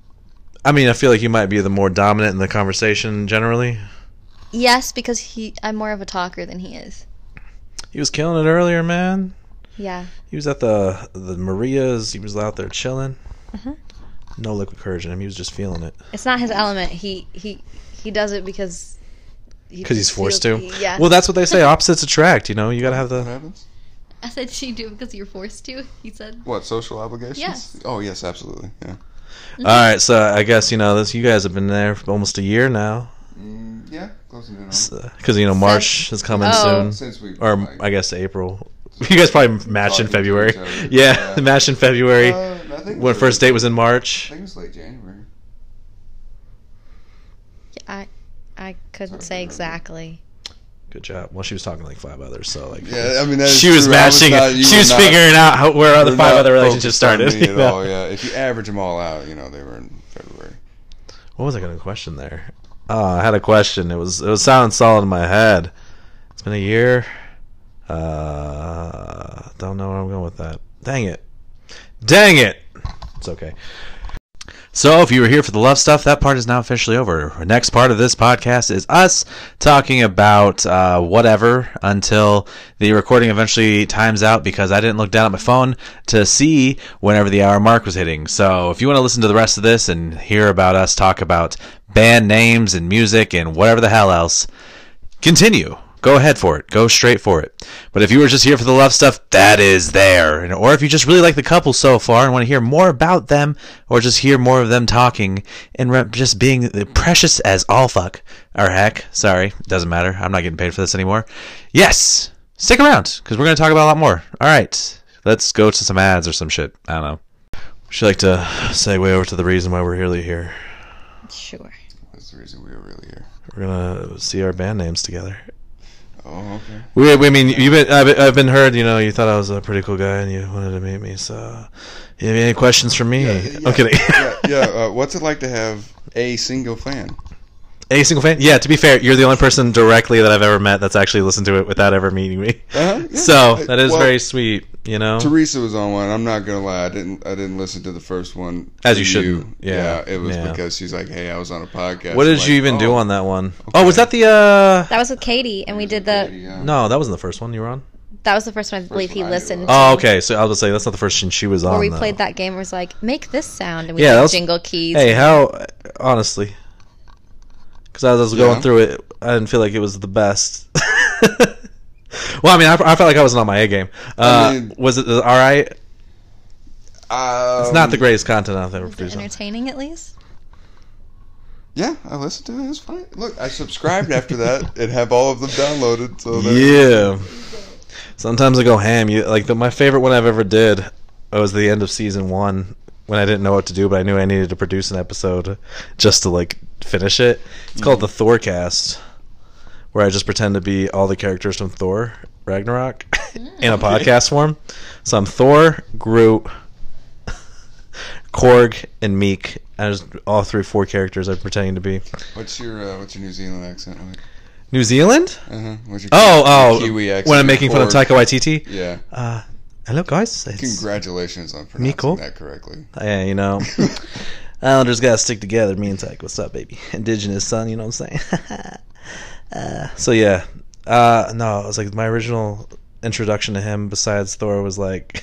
I mean, I feel like you might be the more dominant in the conversation generally.
Yes, because I'm more of a talker than he is.
He was killing it earlier, man.
Yeah.
He was at the Marias. He was out there chilling.
Uh-huh.
No liquid courage in him. He was just feeling it.
It's not his element. He does it because
Because he's forced to.
Yeah.
Well, that's what they say. Opposites attract. You know, you gotta have
What
the.
happens?
I said she do it because you're forced to. He said.
What, social obligations?
Yes.
Oh, yes, absolutely. Yeah.
All right, so I guess you know this. You guys have been there for almost a year now.
Yeah, closing in on.
Because you know March is coming
Oh.
soon,
Since we
or I guess April. You guys probably matched in
Talking to
February.
each other.
Yeah,
Yeah.
matched in February.
I think
When
it
first date was in
I
March.
think it was late January.
I couldn't say exactly.
Good job. Well, she was talking like 5 others, so like.
Yeah, I mean, that is
She was
true. I
matching.
you
She
were
was
not-
figuring out where
you
other
were
5
not
other relationships
focused on
started.
me at all, yeah. If you average them all out, you know, they were in February.
What was I going to question there? Oh, I had a question. It was sounding solid in my head. It's been a year. Don't know where I'm going with that. Dang it. It's okay. So, if you were here for the love stuff, that part is now officially over. The next part of this podcast is us talking about whatever until the recording eventually times out because I didn't look down at my phone to see whenever the hour mark was hitting. So, if you want to listen to the rest of this and hear about us talk about band names and music and whatever the hell else, continue. Go ahead for it. Go straight for it. But if you were just here for the love stuff, that is there. Or if you just really like the couple so far and want to hear more about them, or just hear more of them talking and just being precious as all fuck, or heck, sorry, doesn't matter. I'm not getting paid for this anymore. Yes, stick around because we're going to talk about a lot more. All right, let's go to some ads or some shit. I don't know. Would you like to segue over to the reason why we're really here?
Sure.
That's the reason we were really here.
We're going to see our band names together.
Oh, okay.
I mean, I've been heard. You know, you thought I was a pretty cool guy, and you wanted to meet me. So, you have any questions for me? I'm kidding.
What's it like to have a single fan?
A single fan? Yeah. To be fair, you're the only person directly that I've ever met that's actually listened to it without ever meeting me.
Yeah.
So that is
Well,
very sweet. You know.
Teresa was on one. I'm not gonna lie. I didn't listen to the first one.
As
to
you shouldn't. Yeah.
It was
Yeah.
because she's like, "Hey, I was on a podcast."
What
I'm
did
like,
you even do
"Oh,
on that one?
okay."
Oh, was that the?
That was with Katie, and we did the.
Yeah.
No, that wasn't the first one you were on.
That was the first one I believe he
one I knew
listened
of.
to.
Oh, okay. So I was say that's not the first one she was on.
Where we
though.
played that game where it was like, make this sound, and we
Yeah,
did
that was-
jingle keys.
Hey, how honestly? Because as I was going
Yeah.
through it, I didn't feel like it was the best. Well, I mean, I felt like I wasn't on my A game.
I mean-
Was it all right? It's not the greatest content I've ever
Is it
produced.
entertaining at least?
Yeah, I listened to it. It was fine. Look, I subscribed after that and have all of them downloaded. So
Yeah. Sometimes I go ham. My favorite one I've ever did was the end of season 1 when I didn't know what to do, but I knew I needed to produce an episode just to finish it. It's called the Thorcast, where I just pretend to be all the characters from Thor Ragnarok in a podcast form. So I'm Thor, Groot, Korg, and Meek. I just all 4 characters I'm pretending to be.
What's your New Zealand accent like?
New Zealand?
What's your
Kiwi accent? When I'm making fun of Taika Waititi?
Yeah.
Hello, guys. It's
Congratulations on pronouncing that correctly.
Yeah, Islanders gotta stick together. Me and Taika, what's up, baby? Indigenous son, you know what I'm saying? So yeah, no, it was my original introduction to him. Besides Thor, was what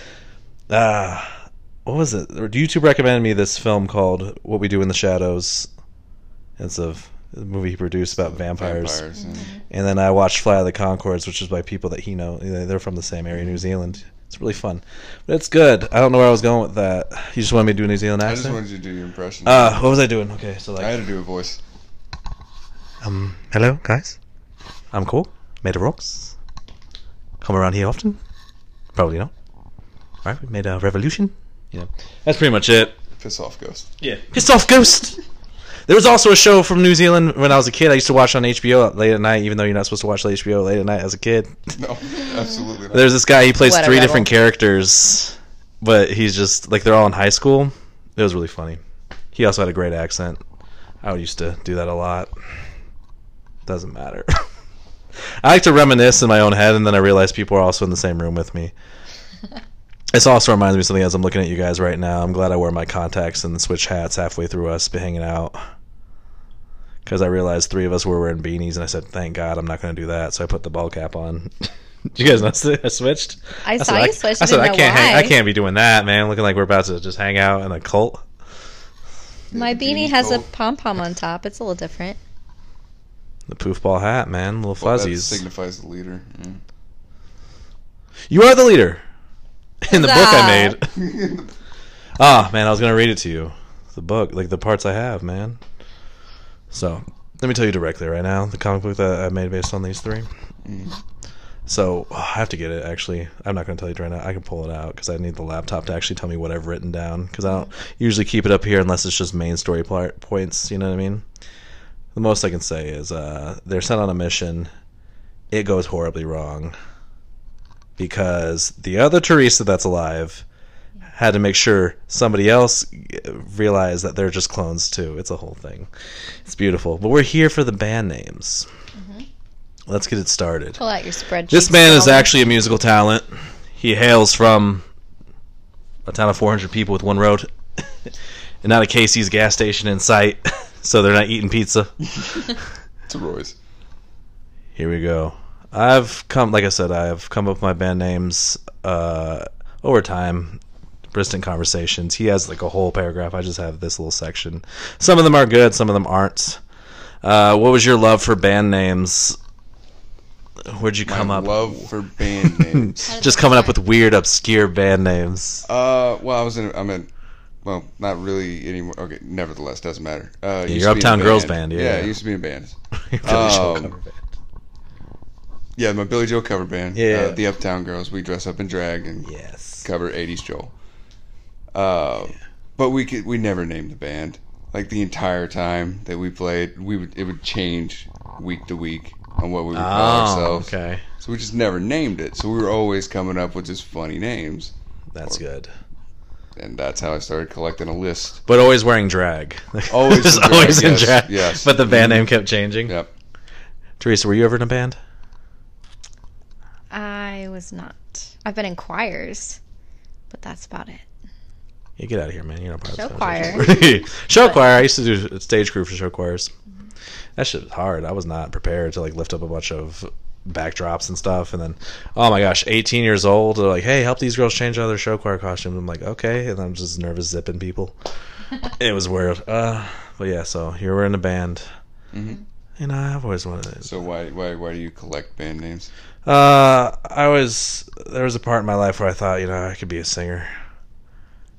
was it? YouTube recommended me this film called What We Do in the Shadows. It's a movie he produced about vampires. And then I watched Flight of the Conchords, which is by people that he knows. They're from the same area, New Zealand. It's really fun, but it's good. I don't know where I was going with that. You just wanted me to do a New Zealand accent?
I just wanted you to do your impression.
What was I doing? Okay, so
I had to do a voice.
Hello guys. I'm cool. Made of rocks. Come around here often? Probably not. Alright, we made a revolution. Yeah, that's pretty much it.
Piss off, Ghost.
Yeah, piss off, Ghost. There was also a show from New Zealand when I was a kid. I used to watch on HBO late at night, even though you're not supposed to watch HBO late at night as a kid.
No, absolutely not.
There's this guy, he plays 3 different characters, but he's just, they're all in high school. It was really funny. He also had a great accent. I used to do that a lot. Doesn't matter. I like to reminisce in my own head, and then I realize people are also in the same room with me. This also reminds me of something as I'm looking at you guys right now. I'm glad I wear my contacts and switch hats halfway through us hanging out. Because I realized 3 of us were wearing beanies, and I said, thank God I'm not going to do that. So I put the ball cap on. Did you guys notice I switched?
I saw you switch.
I said, I can't be doing that, man. Looking like we're about to just hang out in a cult.
My beanie has a pom-pom on top. It's a little different.
The poofball hat, man. Little fuzzies.
That signifies the leader. Yeah.
You are the leader. In the book I made. Man, I was going to read it to you. The book, the parts I have, man. So, let me tell you directly right now. The comic book that I made based on these 3. So, I have to get it, actually. I'm not going to tell you right now. I can pull it out because I need the laptop to actually tell me what I've written down. Because I don't usually keep it up here unless it's just main story points, you know what I mean? The most I can say is they're sent on a mission. It goes horribly wrong. Because the other Teresa that's alive had to make sure somebody else realized that they're just clones too. It's a whole thing. It's beautiful. But we're here for the band names. Let's get it started.
Pull out your spreadsheet.
This man is actually a musical talent. He hails from a town of 400 people with 1 road. And not a Casey's gas station in sight. So they're not eating pizza.
It's a Roy's.
Here we go. I've come up with my band names over time, distant conversations. He has a whole paragraph. I just have this little section. Some of them are good, some of them aren't. What was your love for band names? Where'd you come up?
Love for band names.
Just coming up with weird, obscure band names.
Well, well, not really anymore. Okay, nevertheless, doesn't matter.
Your Uptown Girls band, yeah.
Yeah, I used to be in a band.
Billy Joe cover band.
Yeah, my Billy Joe cover band.
Yeah.
The Uptown Girls. We dress up in drag and cover 80s Joel. But we never named the band. The entire time that we played, it would change week to week on what we would call ourselves.
Okay.
So we just never named it. So we were always coming up with just funny names.
That's good.
And that's how I started collecting a list.
But always wearing drag.
Always
in drag.
Yes.
But the band name kept changing.
Yep.
Teresa, were you ever in a band?
I was not. I've been in choirs, but that's about it.
Yeah, get out of here, man. You're not part
Show
of the
choir.
Show choir. I used to do a stage crew for show choirs. That shit was hard. I was not prepared to lift up a bunch of backdrops and stuff, and then, oh my gosh, 18 years old, they're like, hey, help these girls change out of their show choir costumes. I'm like, okay, and I'm just nervous zipping people. It was weird. But yeah, so here we're in a band. And I've always wanted it.
So why do you collect band names?
There was a part in my life where I thought, I could be a singer.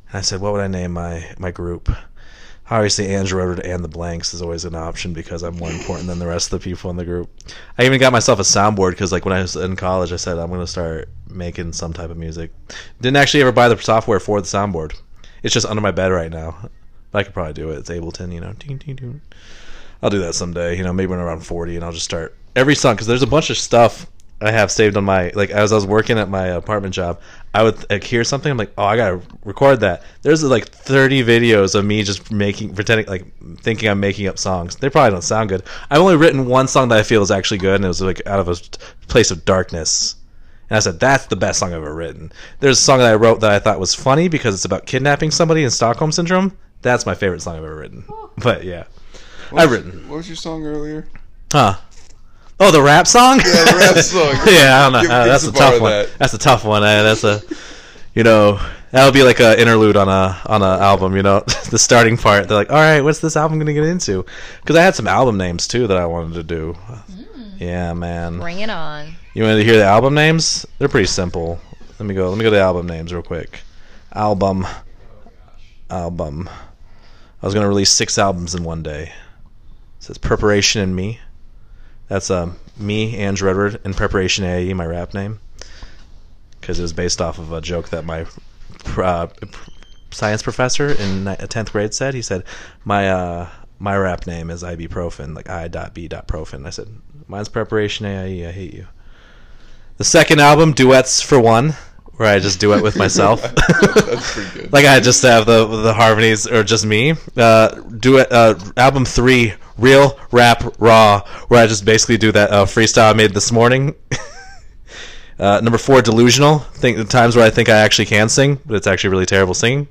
And I said, what would I name my group? Obviously, Andrew Edward and the Blanks is always an option because I'm more important than the rest of the people in the group. I even got myself a soundboard because, like, when I was in college, I said I'm going to start making some type of music. Didn't actually ever buy the software for the soundboard. It's just under my bed right now. But I could probably do it. It's Ableton, you know. Ding, ding, ding. I'll do that someday, you know, maybe when I'm around 40, and I'll just start every song because there's a bunch of stuff I have saved on my, like, as I was working at my apartment job, I would like hear something, I'm like, oh, I gotta record that. There's like 30 videos of me just pretending, like, thinking I'm making up songs. They probably don't sound good. I've only written one song that I feel is actually good, and it was like out of a place of darkness. And I said, that's the best song I've ever written. There's a song that I wrote that I thought was funny because it's about kidnapping somebody in Stockholm Syndrome. That's my favorite song I've ever written. But yeah, I've written.
What was your song earlier?
Huh. Oh, the rap song?
Yeah, the rap song.
Yeah, I don't know.
Give
That's
us
a
a bar
tough
of
one.
that.
That's a tough one. That's a, you know, that would be like an interlude on a album. You know, the starting part. They're like, all right, what's this album gonna get into? Because I had some album names too that I wanted to do. Yeah, man.
Bring it on.
You wanted to hear the album names? They're pretty simple. Let me go to the album names real quick. Album. I was gonna release 6 albums in one day. It says Preparation and Me. That's me, Andrew Edward, and Preparation AE, my rap name, because it was based off of a joke that my science professor in 10th grade said. He said, my rap name is ibuprofen, like I.B.Profen. I said, mine's Preparation AE, I hate you. The second album, Duets for One, where I just duet with myself.
That's pretty good.
Like I just have the harmonies, or just me. Album 3, Real Rap Raw, where I just basically do that freestyle I made this morning. Number 4, Delusional. The times where I think I actually can sing, but it's actually really terrible singing.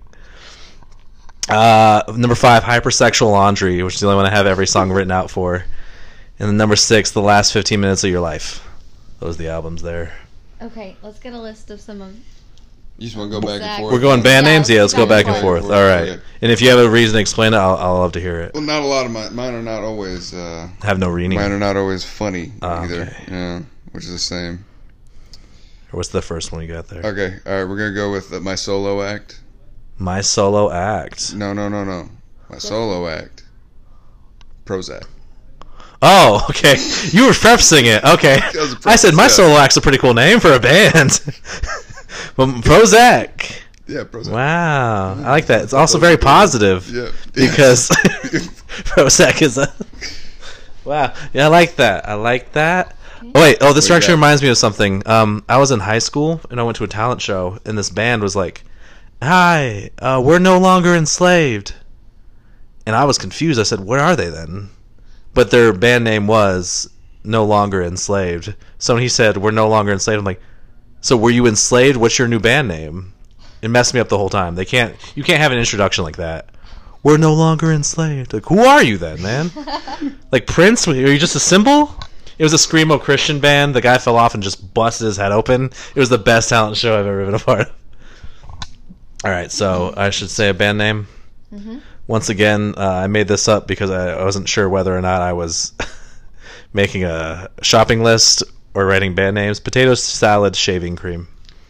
Number 5, Hypersexual Laundry, which is the only one I have every song written out for. And then number 6, The Last 15 Minutes of Your Life. Those are the albums there.
Okay, let's get a list of some of.
You just want to go back and forth?
We're going band names? Yeah, let's go back and forth.
forth.
All right.
Okay.
And if you have a reason to explain it, I'll love to hear it.
Well, not a lot of mine are not always.
Have no meaning.
Mine are not always funny either.
Okay.
Yeah, which is the same.
Or what's the first one you got there?
Okay, all right. We're gonna go with my solo act.
My solo act.
No. My solo act. Prozac.
Oh, okay. You were prefacing it. Okay. I said my solo act's a pretty cool name for a band. But Prozac.
Yeah, Prozac.
Wow. I like that. It's also very positive.
Yeah.
Because Prozac is a... Wow. Yeah, I like that. Oh, wait. Oh, this actually reminds me of something. I was in high school, and I went to a talent show, and this band was like, hi, we're no longer enslaved. And I was confused. I said, where are they then? But their band name was No Longer Enslaved. So when he said, we're no longer enslaved, I'm like, so were you enslaved? What's your new band name? It messed me up the whole time. You can't have an introduction like that. We're no longer enslaved. Like, who are you then, man? Like Prince? Are you just a symbol? It was a screamo Christian band. The guy fell off and just busted his head open. It was the best talent show I've ever been a part of. All right, so I should say a band name. Mm-hmm. Once again, I made this up because I wasn't sure whether or not I was making a shopping list or writing band names. Potato Salad Shaving Cream.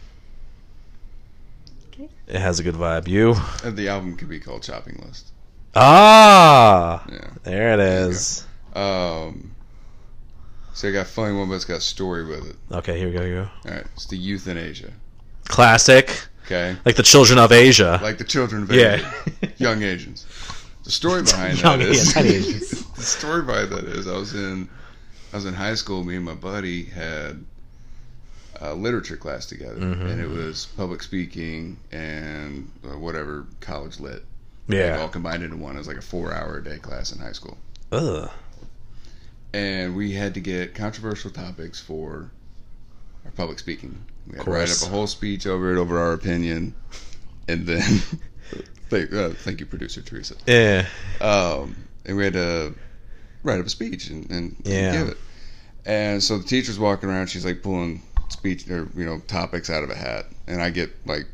Okay. It has a good vibe. You?
The album could be called Shopping List.
Ah!
Yeah.
There it is.
So I got a funny one, but it's got a story with it.
Okay, here we go.
All right, it's the Euthanasia.
Classic.
Okay.
Like the children of Asia.
Like the children of
Yeah.
Asia. Young Asians. The story behind
Young
that is
Asians.
the story behind that is I was in high school. Me and my buddy had a literature class together, and it was public speaking and whatever college lit.
Yeah.
Like all combined into one. It was like a 4-hour a day class in high school.
Ugh.
And we had to get controversial topics for our public speaking. We had to write
course.
up a whole speech over our opinion, and then thank you, producer Teresa.
Yeah.
And we had to write up a speech and
Yeah.
give it. And so the teacher's walking around. She's like pulling speech or topics out of a hat, and I get like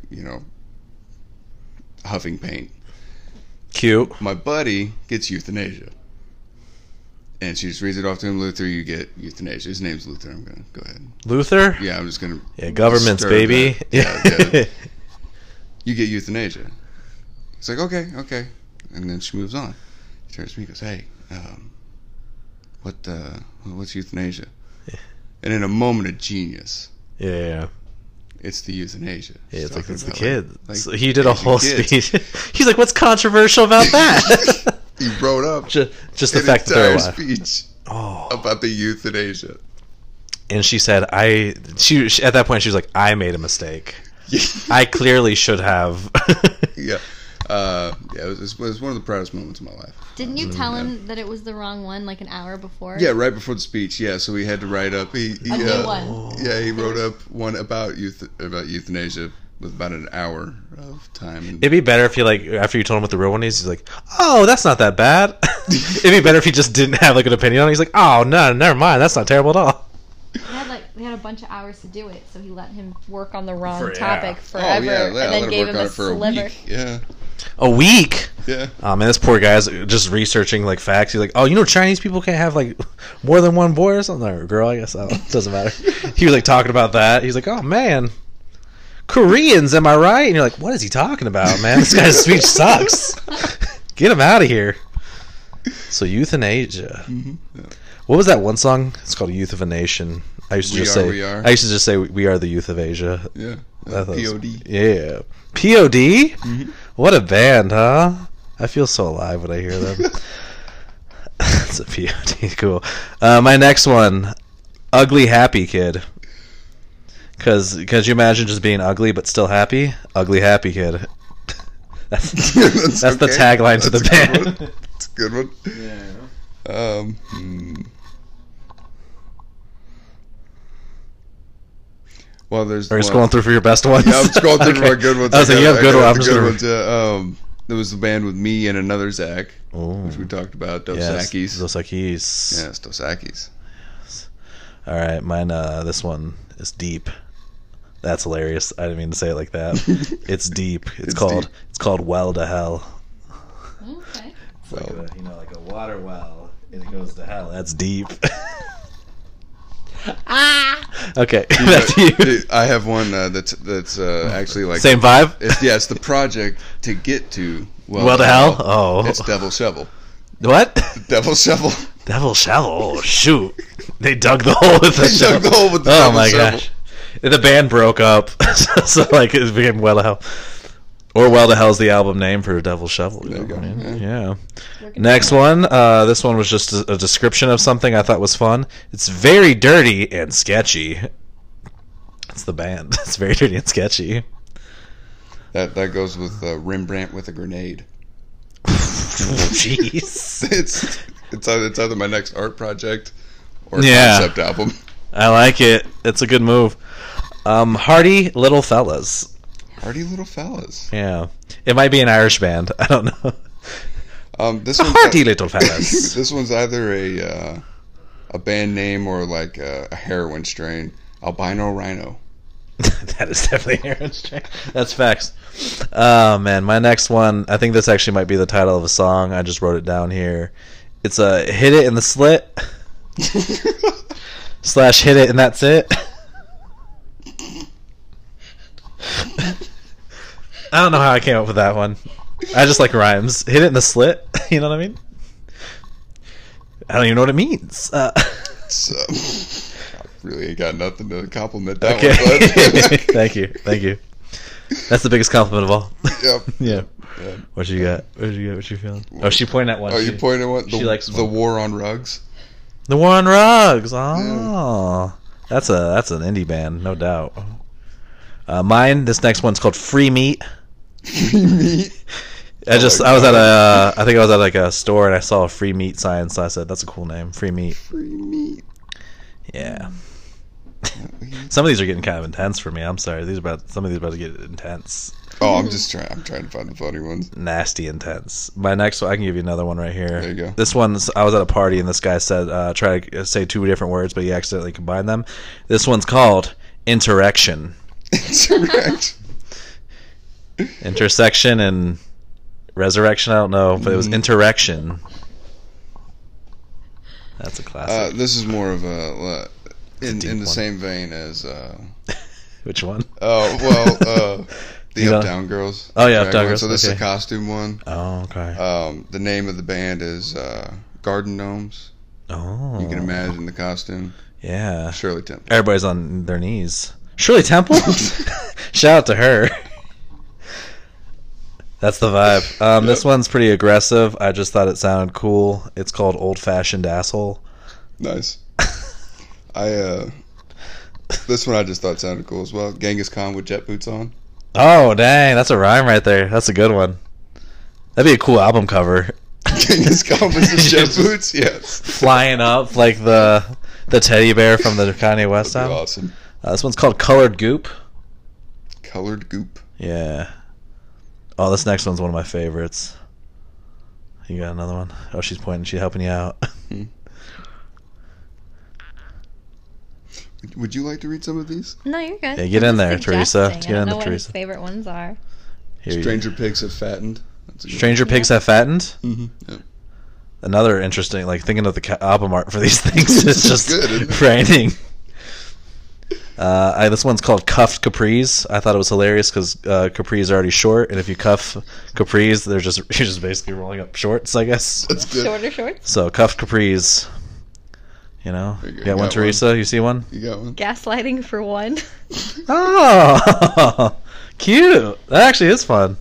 huffing paint.
Cute.
My buddy gets euthanasia. And she just reads it off to him. Luther, you get euthanasia. His name's Luther. I'm going to go ahead.
Luther?
Yeah, I'm just going to...
Yeah, governments,
disturb
baby.
that. Yeah. You get euthanasia. He's like, okay. And then she moves on. He turns to me and goes, hey, what's euthanasia?
Yeah.
And in a moment of genius,
Yeah.
it's the euthanasia.
Yeah, it's like,
talking
it's the
about,
kid.
like,
So he did a
Asian
whole
kids.
speech. He's like, what's controversial about that?
He wrote up
just the
an
fact that they're
entire
alive.
speech
Oh.
about the euthanasia.
And she said, she at that point, she was like, I made a mistake. I clearly should have.
Yeah. It was one of the proudest moments of my life.
Didn't you tell him that it was the wrong one like an hour before?
Yeah, right before the speech. Yeah, so we had to write up. He
A new one.
Yeah, he wrote up one about euthanasia with about an hour of time. And
It'd be better if you like after you told him what the real one is, he's like, "Oh, that's not that bad." It'd be better if he just didn't have like an opinion on it. He's like, "Oh no, never mind. That's not terrible at all."
We had a bunch of hours to do it, so he let him work on the wrong
Yeah.
topic
oh
forever,
yeah,
and
I
then
let
gave
him
him
work on
a
it for a
sliver.
week. Yeah,
A week.
yeah.
Oh man, this poor guy's just researching like facts. He's like, "Oh, you know, Chinese people can't have like more than one boy or something, or girl. I guess it doesn't matter." He was like talking about that. He's like, "Oh man, Koreans, am I right?" And you're like, "What is he talking about, man? This guy's speech sucks. Get him out of here." So euthanasia.
Yeah.
What was that one song? It's called "Youth of a Nation." I used to
We
just
Are,
say,
We Are.
I used to just say, "We are the youth of Asia."
Yeah.
I thought it was-
POD.
Yeah. POD?
Mhm.
What a band, huh? I feel so alive when I hear them. It's a POD. Cool. My next one, Ugly Happy Kid. Because you imagine just being ugly but still happy? Ugly Happy Kid. That's the
okay.
tagline to the
That's a good
band.
one. That's a good one. Yeah. Well, there's.
Are you
one-
scrolling through for your best ones?
Yeah, I'm scrolling through
Okay.
my good ones.
I was like, you have good ones.
Good ones. Yeah. There was the band with me and another Zach,
Ooh.
which we talked about. Dos
Yes,
Equis.
Dos Equis.
Yes, Dos Equis.
All right, mine. This one is deep. That's hilarious. I didn't mean to say it like that. It's deep. It's called.
deep.
It's called Well to Hell.
Okay.
It's like like a water well, and it goes to hell. That's deep. Okay, back to you.
I have one that's actually like
Same vibe.
It's the project to get to
Well to hell. Oh,
It's Devil Shovel.
what?
Devil Shovel.
Devil shovel. Oh, shoot! They dug the hole with the
They
shovel.
dug the hole with the
Oh
Devil
my
Shovel.
gosh! The band broke up, so like it became Well to Hell. Or Well to Hell's the album name for Devil Shovel.
There you go.
Yeah. Next one. This one was just a description of something I thought was fun. It's very dirty and sketchy. It's the band. It's very dirty and sketchy.
That goes with Rembrandt with a grenade.
Jeez.
It's either my next art project or
Yeah.
concept album.
I like it. It's a good move. Hardy Little Fellas.
Hardy Little Fellas.
Yeah. It might be an Irish band. I don't know.
This
The
one's
Hardy Little Fellas.
This one's either a band name or like a heroin strain. Albino Rhino.
That is definitely Aaron Strang. That's facts. Oh man, my next one. I think this actually might be the title of a song. I just wrote it down here. It's a hit it in the slit / hit it and that's it. I don't know how I came up with that one. I just like rhymes. Hit it in the slit. You know what I mean? I don't even know what it means.
So, I really ain't got nothing to compliment that
Okay.
one. But
Thank you. That's the biggest compliment of all.
Yep.
Yeah.
Yeah.
What you got? What you feeling? Oh, she pointed at one.
Oh, you
She-
pointing at what?
she likes
the
one.
War on Rugs.
The War on Rugs. Oh, that's an indie band, no doubt. Mine. This next one's called Free Meat.
Meat.
I was at I think I was at like a store and I saw a free meat sign, so I said that's a cool name, Free Meat.
Free meat.
Yeah. Some of these are getting kind of intense for me. I'm sorry. Some of these are about to get intense.
Oh, I'm trying to find the funny ones.
Nasty intense. My next one, I can give you another one right here.
There you go.
This one's, I was at a party and this guy said, try to say two different words, but he accidentally combined them. This one's called Interrection.
Interact.
Intersection and resurrection, I don't know, but it was Interrection. That's a classic.
This is more of a
It's a deep
in the
one.
same vein as
Which one?
oh well The Uptown Girls.
Oh, yeah,
Drag
Uptown
one.
Girls,
So this is a
okay.
costume one.
Oh, okay.
The name of the band is Garden Gnomes.
Oh.
You can imagine the costume.
Yeah.
Shirley Temple.
Everybody's on their knees. Shirley Temple? Shout out to her. That's the vibe. This one's pretty aggressive. I just thought it sounded cool. It's called Old Fashioned Asshole.
Nice. This one I just thought sounded cool as well. Genghis Khan with jet boots on.
Oh, dang. That's a rhyme right there. That's a good one. That'd be a cool album cover.
Genghis Khan with his jet boots? Yes.
Flying up like the teddy bear from the Kanye West
That'd be
album.
awesome.
This one's called Colored Goop.
Colored goop.
Yeah. Oh, this next one's one of my favorites. You got another one? Oh, she's pointing. She's helping you out.
Would you like to read some of these?
No, you're good.
Yeah, get in there, Teresa.
Suggesting.
Get
I
in
don't
there,
know what his
Teresa.
favorite ones are.
Here you
Stranger pigs have fattened. That's a good
Stranger Pigs Have Fattened.
one. Yeah.
Another interesting, like thinking of the album art for these things is just
good, isn't it?
raining. This one's called Cuffed Capris. I thought it was hilarious because capris are already short, and if you cuff capris, you're just basically rolling up shorts, I guess.
That's good.
Shorter shorts.
So Cuffed Capris. You know,
There you go.
got one,
Got
Teresa. You see one?
You got one?
Gaslighting for one.
Oh, cute. That actually is fun.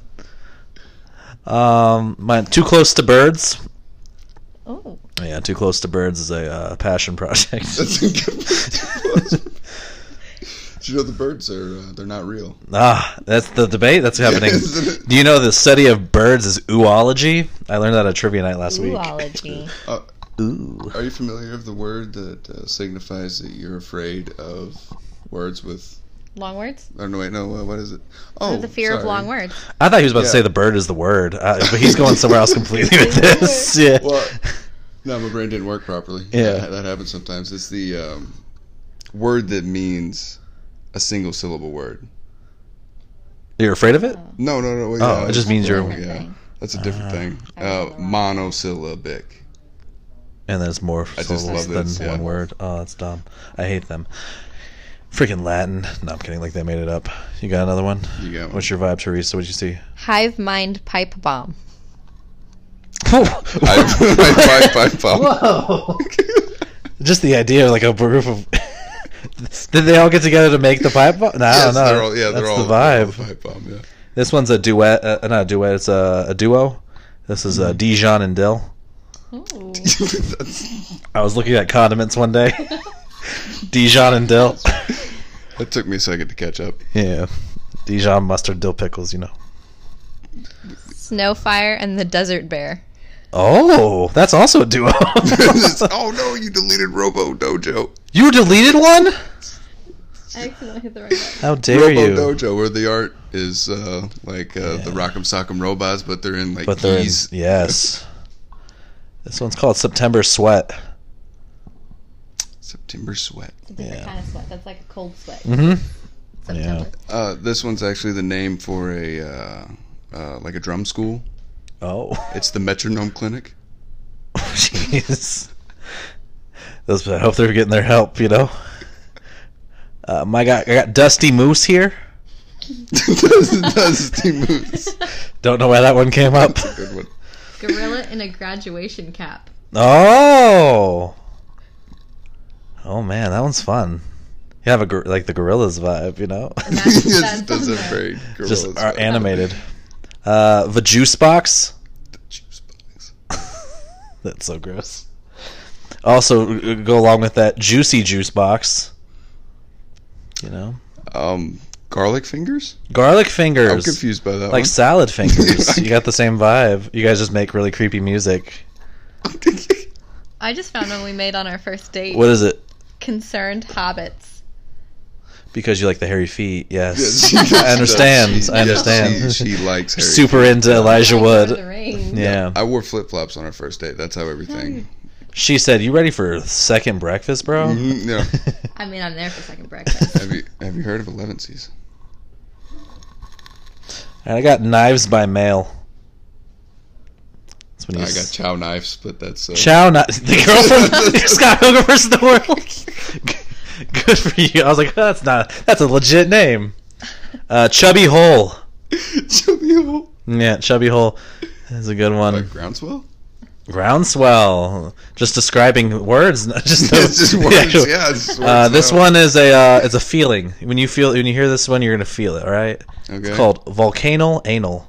My Too Close to Birds.
Oh.
Yeah, Too Close to Birds is a passion project.
That's a good one. Did you know the birds are they're not real?
That's the debate that's happening.
Isn't it?
Do you know the study of birds is oology? I learned that at trivia night last week.
Zoology.
Ooh.
Are you familiar with the word that signifies that you're afraid of words with?
Long words?
Oh no, wait, no. What is it?
Oh,
Oh,
the fear of
sorry.
long words.
I thought he was about to
Yeah.
say the bird is the word, but he's going somewhere else completely with this. Yeah.
Well, no, my brain didn't work properly.
Yeah.
That happens sometimes. It's the word that means a single syllable word.
You're afraid of it?
No. Wait,
Oh, it just means
That's a
you're.
different
Yeah,
thing.
that's a different thing.
I don't know.
Monosyllabic.
And then it's more
I just
syllables
love
than
this, yeah.
one word. Oh, that's dumb. I hate them. Freaking Latin. No, I'm kidding. Like they made it up. You got another one?
You got one.
What's your vibe, Teresa? What'd you see?
Hive mind pipe bomb.
Pipe bomb.
Whoa! Just the idea of like a group of. Did they all get together to make the pipe bomb? No,
Yes,
no.
they're all,
That's
they're all
the vibe.
pipe bomb. Yeah.
This one's a duet. Not a duet. It's a duo. This is Dijon and Dill.
Ooh.
That's-
I was looking at condiments one day. Dijon and Dill.
That took me a second to catch up.
Yeah. Dijon mustard dill pickles. You know.
Snowfire and the desert bear.
Oh, that's also a duo.
Oh no, you deleted Robo Dojo.
You deleted one?
I accidentally hit the right button.
How dare
Robo
you?
Dojo, where the art is like the Rock'em Sock'em Robots, but they're in like
But they're in,
keys.
yes. This one's called September Sweat.
September Sweat.
It's a different
Yeah.
kind of sweat. That's like a cold sweat.
Mm-hmm.
September.
This one's actually the name for a like a drum school.
Oh.
It's the Metronome Clinic.
Jeez. I hope they're getting their help, you know. I got Dusty Moose here.
Dusty Moose.
Don't know why that one came up.
That's a good one.
Gorilla in a graduation cap.
Oh. Oh man, that one's fun. You have like the gorillas vibe, you know.
Yes, does a very
Just
gorillas
are
vibe.
animated. The juice box.
Juice box.
That's so gross. Also, go along with that juicy juice box. You know,
Garlic fingers?
garlic fingers.
I'm confused by that
Like
one.
salad fingers. You got the same vibe. You guys just make really creepy music.
I just found one we made on our first date.
What is it?
Concerned hobbits.
Because you like the hairy feet. Yes,
Yes, she does.
I understand.
Yes,
I understand.
She likes Harry.
Super into Elijah
Lord of the
Wood.
Rings.
Yeah.
I wore flip flops on our first date. That's how everything.
She said, "You ready for second breakfast, bro?"
Mhm, yeah.
I mean, I'm there for second breakfast.
Have you heard of Elevensies?
And I got Knives by Mail. That's when
I
you
got Chow knives, but that's
Chow, not the girl from Scott Pilgrim vs. the World. Good for you. I was like, that's a legit name. Chubby Hole.
Chubby hole.
Yeah, chubby hole is a good one.
Like groundswell?
Groundswell. Just describing words, not just
It's just
the
words.
actual-
Yeah, it's just words.
this one is it's a feeling. When you hear this one, you're gonna feel it. All right.
Okay.
It's called volcanal anal.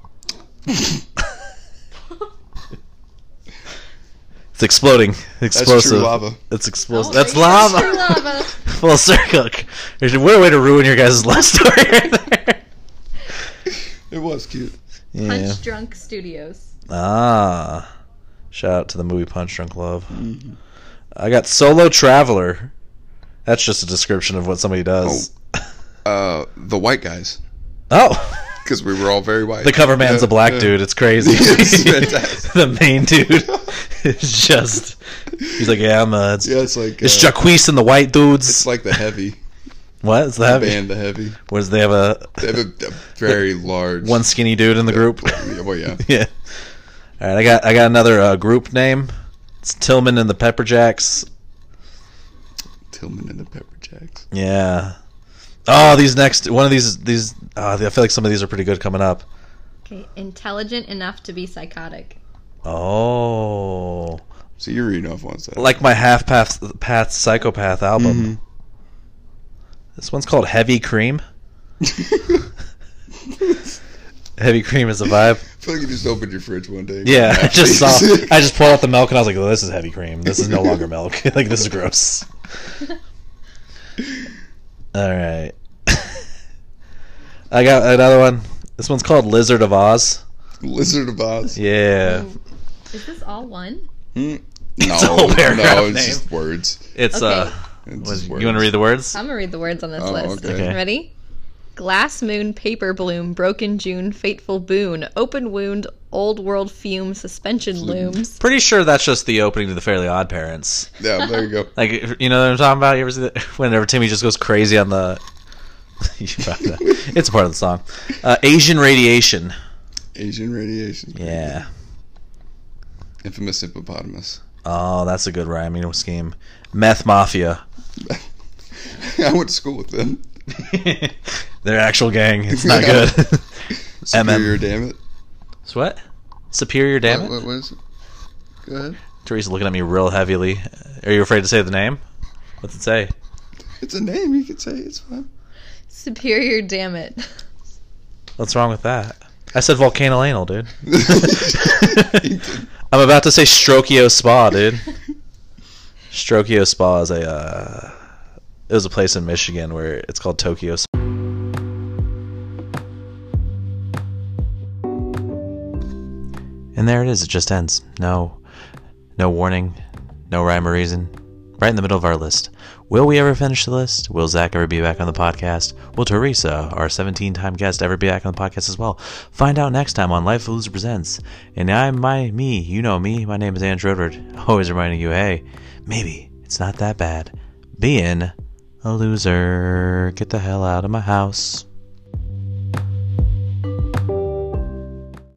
It's exploding. Explosive.
true lava.
It's explosive.
Oh,
That's
yeah,
lava.
true lava.
Full circle. What a way to ruin your guys' love story right there.
It was cute.
Yeah.
Punch Drunk Studios.
Ah. Shout out to the movie Punch Drunk Love. I got Solo Traveler. That's just a description of what somebody does.
The white guys.
Oh.
Because we were all very white.
The cover man's
Yeah,
a black
yeah.
dude. It's crazy.
It's fantastic.
The main dude is just... He's like, yeah, it's
Yeah, it's like...
it's Jacquees and the white dudes.
It's like the Heavy.
What? It's the
The
heavy?
band, the Heavy.
What is they have a...
They have a very large...
One skinny dude in the group?
Well, yeah.
Yeah. All right, I got another group name. It's Tillman and the Pepper Jacks.
Tillman and the Pepper Jacks.
Yeah. Oh, these next one of these. I feel like some of these are pretty good coming up.
Okay, intelligent enough to be psychotic.
Oh,
So you're reading off one side.
like my Half Path Psychopath album.
Mm-hmm.
This one's called Heavy Cream. Heavy Cream is a vibe.
I feel like you just opened your fridge one day.
Yeah, I just
Please.
I just pulled out the milk and I was like, oh, this is heavy cream. This is no longer milk. Like, this is gross. All right. I got another one. This one's called Lizard of Oz.
Lizard of Oz.
Yeah.
Is this all one?
No,
It's a whole paragraph
no, it's
name.
just words.
It's
Okay.
It's
you
just
want to
words.
read the words?
I'm gonna read the words on this
Oh,
list.
okay.
Ready? Glass moon, paper bloom, broken June, fateful boon, open wound, old world fume, suspension looms.
Pretty sure that's just the opening to the Fairly Odd Parents.
Yeah, there you go.
Like, you know what I'm talking about? You ever see that? Whenever Timmy just goes crazy on the... You found that. It's a part of the song. Asian Radiation.
Asian radiation.
Yeah.
Infamous hippopotamus.
Oh, that's a good rhyming scheme. Meth Mafia.
I went to school with them.
Their actual gang. It's not
Yeah.
good.
Superior, damn it.
It's what? Superior, damn it?
What is it? Go ahead.
Teresa's looking at me real heavily. Are you afraid to say the name? What's it say?
It's a name. You can say it's fine.
Superior, damn it.
What's wrong with that? I said volcano anal, dude. I'm about to say Strokio Spa, dude. Strokio Spa is it was a place in Michigan where it's called Tokyo Spa. And there it is. It just ends. No warning, no rhyme or reason. Right in the middle of our list. Will we ever finish the list? Will Zach ever be back on the podcast? Will Teresa, our 17-time guest, ever be back on the podcast as well? Find out next time on Life of a Loser Presents. And you know me. My name is Andrew Woodward. Always reminding you, hey, maybe it's not that bad being a loser. Get the hell out of my house.